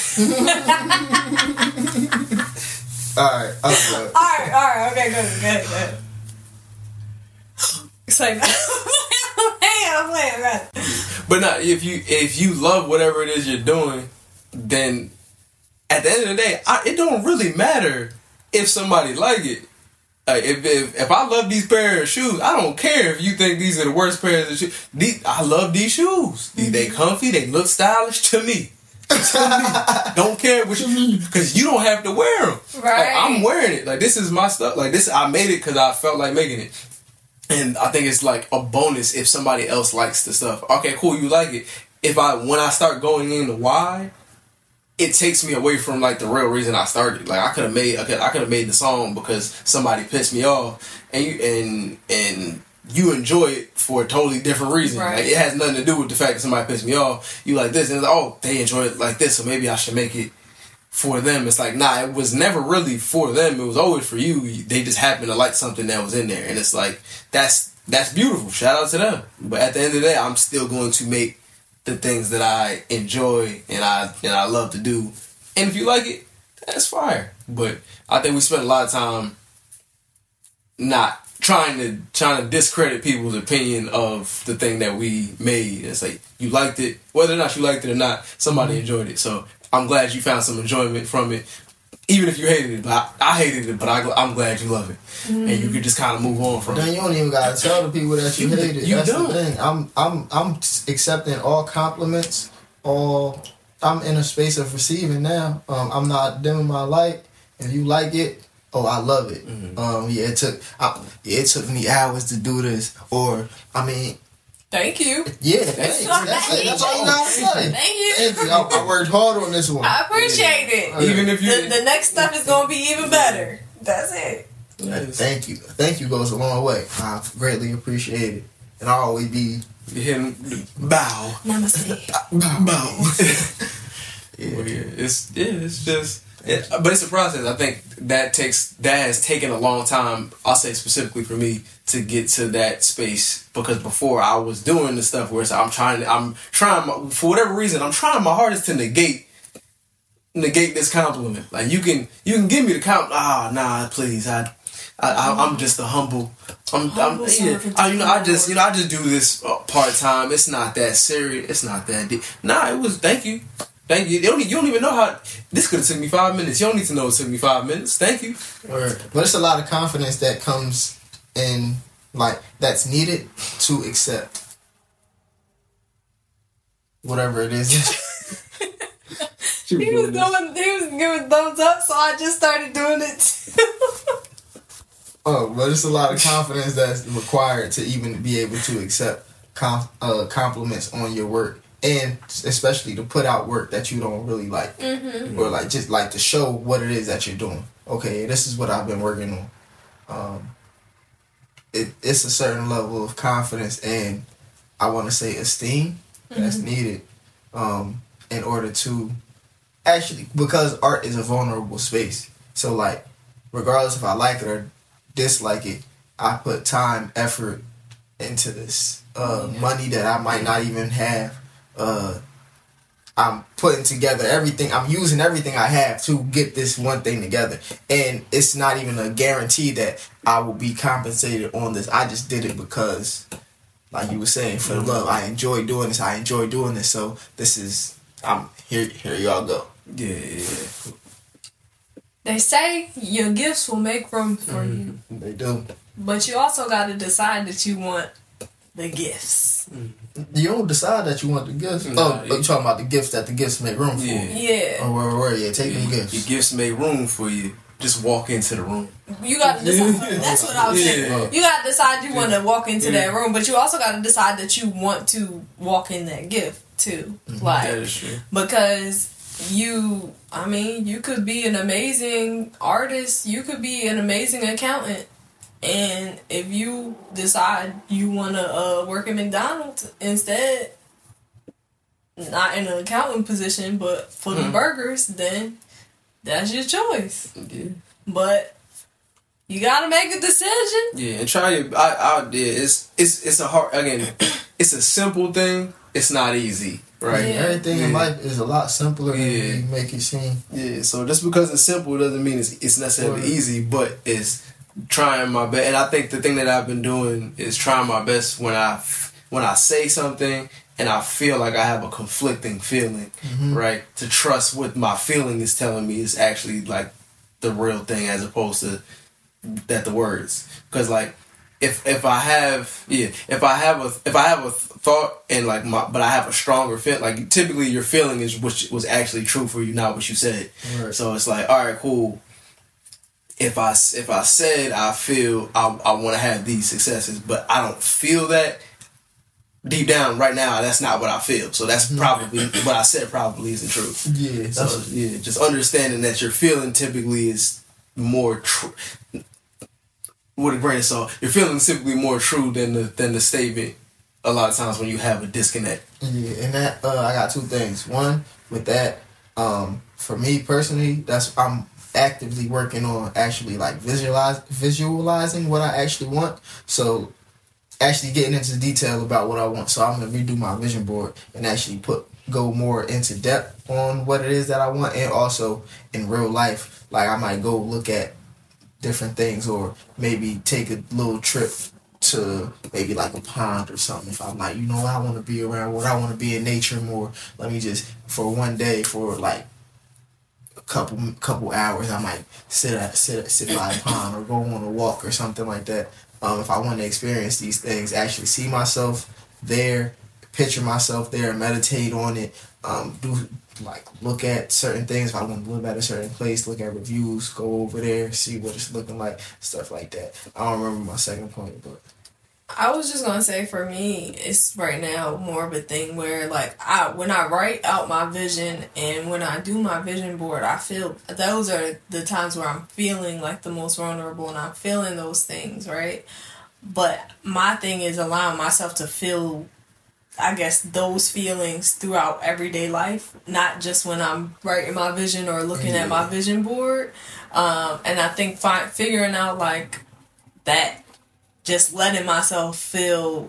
Speaker 3: all right, I'm good.
Speaker 2: All right, all right, okay, good, good, good. It's like, hey, I'm playing, right?
Speaker 1: But not if you if you love whatever it is you're doing, then at the end of the day, I, it don't really matter if somebody like it. Uh, if, if if I love these pair of shoes, I don't care if you think these are the worst pairs of shoes. These, I love these shoes. Mm-hmm. They comfy. They look stylish to me. To me. Don't care what you, because you don't have to wear them.
Speaker 2: Right.
Speaker 1: Like, I'm wearing it. Like, this is my stuff. Like, this, I made it because I felt like making it. And I think it's like a bonus if somebody else likes the stuff. Okay, cool, you like it. If I when I start going into why, it takes me away from like the real reason I started. Like I could have made I could I could have made the song because somebody pissed me off, and you and and you enjoy it for a totally different reason.
Speaker 2: Right.
Speaker 1: Like it has nothing to do with the fact that somebody pissed me off. You like this, and it's like, oh, they enjoy it like this, so maybe I should make it for them. It's like, nah, it was never really for them. It was always for you. They just happened to like something that was in there, and it's like that's that's beautiful. Shout out to them. But at the end of the day, I'm still going to make the things that I enjoy and I and I love to do. And if you like it, that's fire. But I think we spent a lot of time not trying to trying to discredit people's opinion of the thing that we made. It's like you liked it, whether or not you liked it or not, somebody enjoyed it. So I'm glad you found some enjoyment from it, even if you hated it. But I, I hated it, but I, I'm glad you love it, mm. and you could just kind of move on from
Speaker 3: then
Speaker 1: it.
Speaker 3: Then you don't even gotta tell the people that you hate it.
Speaker 1: You
Speaker 3: That's
Speaker 1: don't.
Speaker 3: the thing. I'm I'm I'm accepting all compliments. All I'm in a space of receiving now. Um, I'm not dimming my light. If you like it, oh, I love it. Mm-hmm. Um, yeah, it took I, yeah, it took me hours to do this, or I mean.
Speaker 2: Thank you.
Speaker 3: Yeah, thanks.
Speaker 2: you.
Speaker 3: That's,
Speaker 2: Thank
Speaker 3: that's all you gotta say.
Speaker 2: Thank you.
Speaker 3: Thank you. I, I worked hard on this one.
Speaker 2: I appreciate
Speaker 3: yeah.
Speaker 2: it.
Speaker 1: Even if you,
Speaker 2: the, the next stuff is gonna be even better. That's it.
Speaker 3: Yes. Thank you. Thank you goes a long way. I greatly appreciate it, and I'll always be
Speaker 1: him bow.
Speaker 2: Namaste.
Speaker 1: Bow. yeah. Well, yeah, it's yeah, it's just. It, but it's a process. I think that takes that has taken a long time. I'll say specifically for me to get to that space, because before I was doing the stuff where it's, I'm trying to, I'm trying my, for whatever reason I'm trying my hardest to negate negate this compliment. Like you can you can give me the compliment. Ah, nah, please. I, I I'm just a humble. I'm,
Speaker 2: humble
Speaker 1: I'm yeah, I, you know I just you know I just do this part time. It's not that serious. It's not that deep. Nah, it was. Thank you. Thank you. You don't, you don't even know how... This could have took me five minutes. You don't need to know it took me five minutes. Thank you.
Speaker 3: Right. But it's a lot of confidence that comes in, like, that's needed to accept whatever it is.
Speaker 2: he was doing, he was giving thumbs up, so I just started doing it too.
Speaker 3: Oh, but it's a lot of confidence that's required to even be able to accept com- uh, compliments on your work. And especially to put out work that you don't really like. Mm-hmm. Or like just like to show what it is that you're doing. Okay, this is what I've been working on. Um, it, it's a certain level of confidence and I want to say esteem mm-hmm. that's needed um, in order to actually, because art is a vulnerable space. So like, regardless if I like it or dislike it, I put time, effort into this. Uh, yeah. Money that I might not even have. Uh, I'm putting together everything. I'm using everything I have to get this one thing together, and it's not even a guarantee that I will be compensated on this. I just did it because, like you were saying, for the love. I enjoy doing this. I enjoy doing this. So this is. I'm here. Here y'all go.
Speaker 1: Yeah. yeah.
Speaker 2: They say your gifts will make room for mm-hmm. you.
Speaker 3: They do.
Speaker 2: But you also got to decide that you want the gifts.
Speaker 3: You don't decide that you want the gifts.
Speaker 1: No,
Speaker 3: oh, you talking about the gifts that the gifts make room for.
Speaker 2: Yeah. yeah.
Speaker 3: Oh, where, where, yeah, take
Speaker 1: yeah.
Speaker 3: them gifts.
Speaker 1: Your gifts make room for you. Just walk into the room.
Speaker 2: You got to decide. That's what I was saying. Yeah. You got to decide you want to walk into yeah. that room, but you also got to decide that you want to walk in that gift too. Mm-hmm. Like,
Speaker 1: that is true.
Speaker 2: Because you, I mean, you could be an amazing artist. You could be an amazing accountant. And if you decide you want to uh, work at McDonald's instead, not in an accounting position, but for mm. the burgers, then that's your choice.
Speaker 1: Yeah.
Speaker 2: But you gotta make a decision.
Speaker 1: Yeah, and try your. I, I yeah, it's it's it's a hard again. It's a simple thing. It's not easy, right?
Speaker 3: Yeah. Everything yeah. in life is a lot simpler
Speaker 1: yeah.
Speaker 3: than you make it seem.
Speaker 1: Yeah. So just because it's simple doesn't mean it's it's necessarily right. easy, but it's trying my best. And I think the thing that I've been doing is trying my best when I when I say something and I feel like I have a conflicting feeling, mm-hmm. right? To trust what my feeling is telling me is actually like the real thing, as opposed to that the words, because like if if I have yeah if I have a if I have a thought and like my but I have a stronger feel, like typically your feeling is what was actually true for you, not what you said.
Speaker 3: Right.
Speaker 1: So it's like, all right, cool. If I if I said I feel I I want to have these successes, but I don't feel that deep down right now, that's not what I feel. So that's probably what I said probably isn't true.
Speaker 3: Yeah.
Speaker 1: So yeah, just understanding that your feeling typically is more true. With a grain of salt, your feeling is typically more true than the than the statement. A lot of times when you have a disconnect.
Speaker 3: Yeah, and that uh, I got two things. One, with that, um, for me personally, that's I'm actively working on actually like visualize visualizing what I actually want. So actually getting into detail about what I want. So I'm gonna redo my vision board and actually put go more into depth on what it is that I want, and also in real life, like I might go look at different things or maybe take a little trip to maybe like a pond or something. If I'm like, you know, I want to be around what I want to be in nature more. Let me just for one day for like a couple couple hours, I might sit at sit sit by a pond or go on a walk or something like that. Um, if I want to experience these things, actually see myself there, picture myself there, meditate on it, um, do like look at certain things. If I want to live at a certain place, look at reviews, go over there, see what it's looking like, stuff like that. I don't remember my second point, but
Speaker 2: I was just gonna say for me, it's right now more of a thing where like I when I write out my vision and when I do my vision board, I feel those are the times where I'm feeling like the most vulnerable and I'm feeling those things, right? But my thing is allowing myself to feel, I guess, those feelings throughout everyday life, not just when I'm writing my vision or looking yeah. at my vision board. Um, and I think fi- figuring out like that. Just letting myself feel,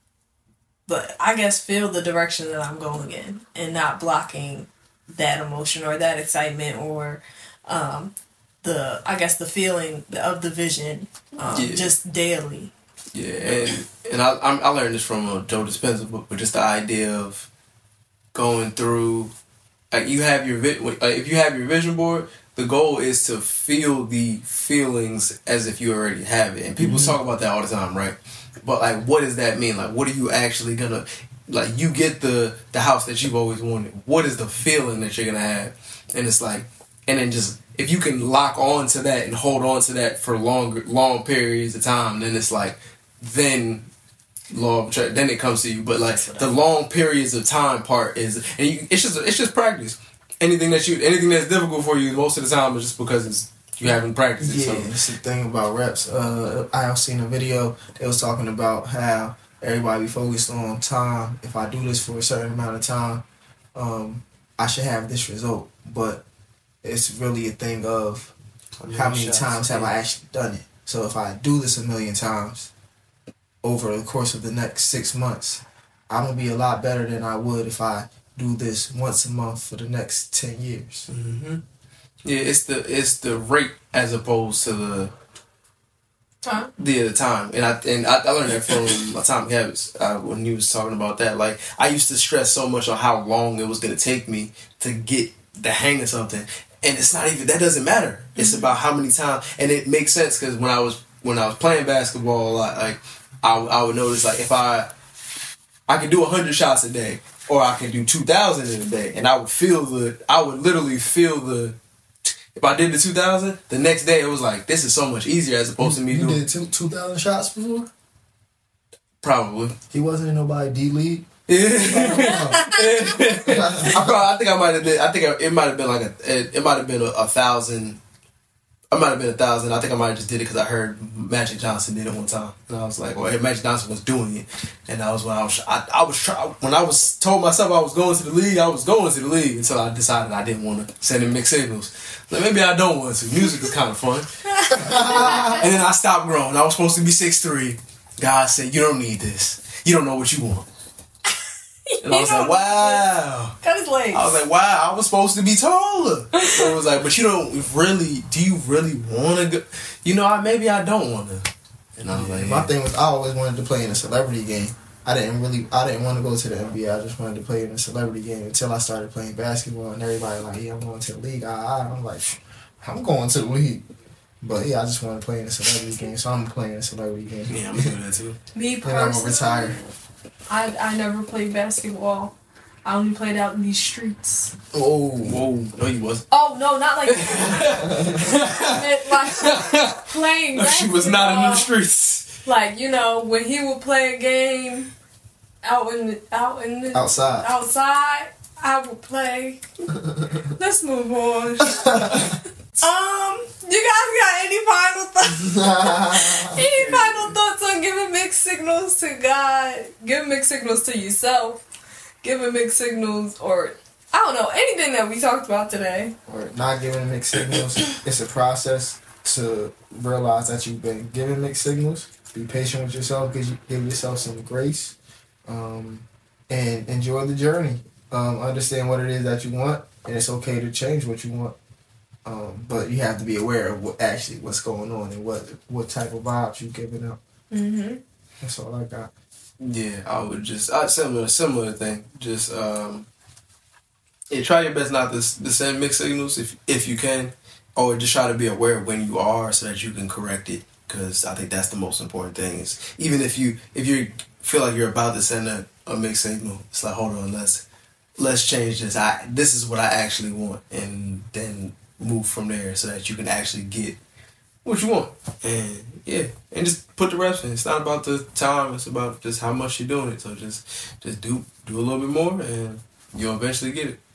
Speaker 2: but I guess feel the direction that I'm going in, and not blocking that emotion or that excitement or um, the I guess the feeling of the vision um,
Speaker 1: yeah.
Speaker 2: just daily.
Speaker 1: Yeah, and and I I learned this from a Joe Dispenza book, but just the idea of going through, like you have your vi- like if you have your vision board. The goal is to feel the feelings as if you already have it. And people mm-hmm. talk about that all the time, right? But, like, what does that mean? Like, what are you actually going to... Like, you get the, the house that you've always wanted. What is the feeling that you're going to have? And it's like... And then just... If you can lock on to that and hold on to that for longer, long periods of time, then it's like... Then... Law of attraction, then it comes to you. But, like, the long periods of time part is... And you, it's just it's just practice. Anything that you, anything that's difficult for you, most of the time is just because it's you haven't practiced it.
Speaker 3: Yeah,
Speaker 1: so.
Speaker 3: it's the thing about reps. Uh, I seen a video. They was talking about how everybody be focused on time. If I do this for a certain amount of time, um, I should have this result. But it's really a thing of how many times have I actually done it. So if I do this a million times over the course of the next six months, I'm gonna be a lot better than I would if I do this once a month for the next ten years.
Speaker 1: Mm-hmm. Yeah, it's the it's the rate as opposed to the
Speaker 2: time.
Speaker 1: Yeah, the time, and I and I, I learned that from Atomic Habits uh, when he was talking about that. Like I used to stress so much on how long it was going to take me to get the hang of something, and it's not even that doesn't matter. It's mm-hmm. about how many times, and it makes sense because when I was when I was playing basketball a lot, like I I would notice like if I I could do a hundred shots a day. Or I can do two thousand in a day. And I would feel the, I would literally feel the, if I did the two thousand, the next day it was like, this is so much easier as opposed
Speaker 3: you,
Speaker 1: to me
Speaker 3: you
Speaker 1: doing.
Speaker 3: You did two, 2,000 shots before?
Speaker 1: Probably.
Speaker 3: He wasn't in nobody D-League?
Speaker 1: Yeah. I, probably, I think I might have been, I think it might have been like a, it, it might have been a, a thousand. I might have been a thousand. I think I might have just did it because I heard Magic Johnson did it one time, and I was like, "Well, Magic Johnson was doing it," and that was when I was, I, I was try, when I was told myself I was going to the league, I was going to the league until I decided I didn't want to send in mixed signals. Like maybe I don't want to. Music is kind of fun, and then I stopped growing. I was supposed to be six three. God said, "You don't need this. You don't know what you want." And I was like, wow.
Speaker 2: Cut his legs.
Speaker 1: I was like, wow, I was supposed to be taller. So it was like, but you don't really, do you really want to go? You know, I, maybe I don't want to. And I was like,
Speaker 3: my yeah. thing was, I always wanted to play in a celebrity game. I didn't really, I didn't want to go to the N B A. I just wanted to play in a celebrity game until I started playing basketball. And everybody like, yeah, I'm going to the league. I, I, I'm like, I'm going to the league. But yeah, I just want to play in a celebrity game, so I'm playing a celebrity game.
Speaker 1: Yeah, I'm gonna do that too.
Speaker 2: Me
Speaker 3: And I'm gonna
Speaker 2: personally,
Speaker 3: retire.
Speaker 2: I I never played basketball. I only played out in these streets.
Speaker 3: Oh,
Speaker 1: Whoa, no, you wasn't.
Speaker 2: Oh no, not like I meant like playing.
Speaker 1: She was not in
Speaker 2: basketball.
Speaker 1: the streets.
Speaker 2: Like, you know, when he would play a game out in the out in the
Speaker 3: outside.
Speaker 2: outside, I would play. Let's move on. um, you guys got any final thoughts? Any final thoughts on giving mixed signals to God? Giving mixed signals to yourself. Giving mixed signals, or I don't know, anything that we talked about today.
Speaker 3: Or not giving mixed signals. It's a process to realize that you've been giving mixed signals. Be patient with yourself. Give, give yourself some grace. Um, and enjoy the journey. Um, understand what it is that you want. And it's okay to change what you want. Um, but you have to be aware of what actually what's going on and what what type of vibes you're giving up.
Speaker 2: Mm-hmm.
Speaker 3: That's all I got.
Speaker 1: Yeah, I would just I similar similar thing. Just um, yeah, try your best not to, to send mixed signals if if you can, or just try to be aware of when you are so that you can correct it. Because I think that's the most important thing. Is even if you if you feel like you're about to send a, a mixed signal, it's like hold on, let's let's change this. I this is what I actually want, and then move from there so that you can actually get what you want. And yeah, and just put the reps in. It's not about the time, it's about just how much you're doing it. So just just do do a little bit more and you'll eventually get it.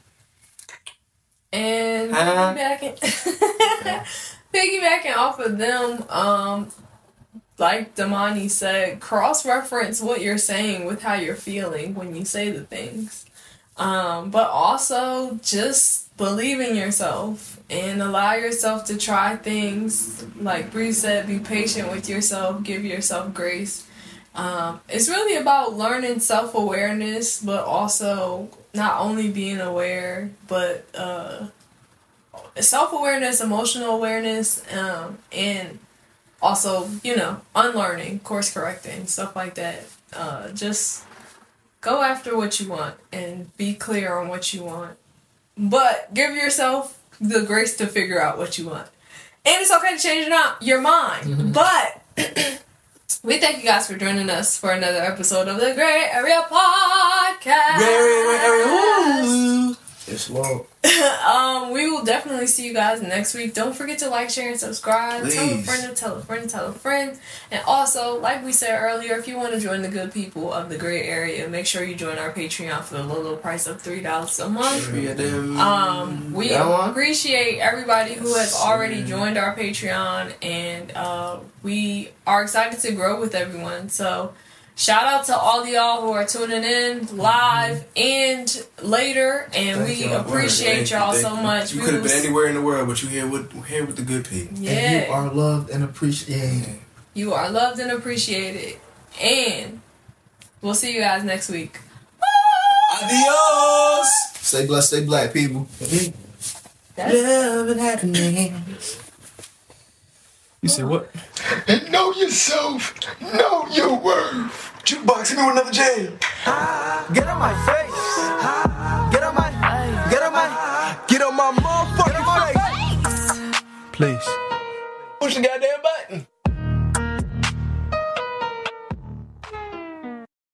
Speaker 2: And
Speaker 1: Uh-huh.
Speaker 2: piggybacking, piggybacking off of them, um, like Damani said, cross-reference what you're saying with how you're feeling when you say the things. Um, but also just believe in yourself and allow yourself to try things. Like Bree said, be patient with yourself, give yourself grace. Um, it's really about learning self-awareness, but also not only being aware, but uh, self-awareness, emotional awareness, um, and also, you know, unlearning, course correcting, stuff like that. Uh, just go after what you want and be clear on what you want. But give yourself the grace to figure out what you want. And it's okay to change it up, your mind. Mm-hmm. But we thank you guys for joining us for another episode of the Gray Area Podcast.
Speaker 1: Gray Area, Gray Area.
Speaker 3: It's low.
Speaker 2: um, we will definitely see you guys next week. Don't forget to like, share, and subscribe.
Speaker 1: Please.
Speaker 2: Tell a friend to tell a friend to tell a friend. And also, like we said earlier, if you want to join the good people of the Gray Area, make sure you join our Patreon for the low, low price of three dollars a month. Um, we appreciate everybody who has already joined our Patreon, and uh, we are excited to grow with everyone. So, shout out to all of y'all who are tuning in live and later, and
Speaker 3: Thank
Speaker 2: we
Speaker 3: y'all.
Speaker 2: appreciate y'all so much.
Speaker 1: You
Speaker 2: We
Speaker 1: could have
Speaker 2: will
Speaker 1: been
Speaker 2: s-
Speaker 1: anywhere in the world, but you here with here with the good people.
Speaker 2: Yeah,
Speaker 3: And you are loved and appreciated.
Speaker 2: you are loved and appreciated, and we'll see you guys next week.
Speaker 1: Adios.
Speaker 3: Stay blessed, stay black, people.
Speaker 2: That's-
Speaker 1: Love and happiness. You said what?
Speaker 4: Know yourself. Know your worth.
Speaker 1: Jukebox, hit me with another jam.
Speaker 4: Get on my face. Get on my. Get on my. Get on my motherfucking face. Please.
Speaker 1: Push the goddamn button.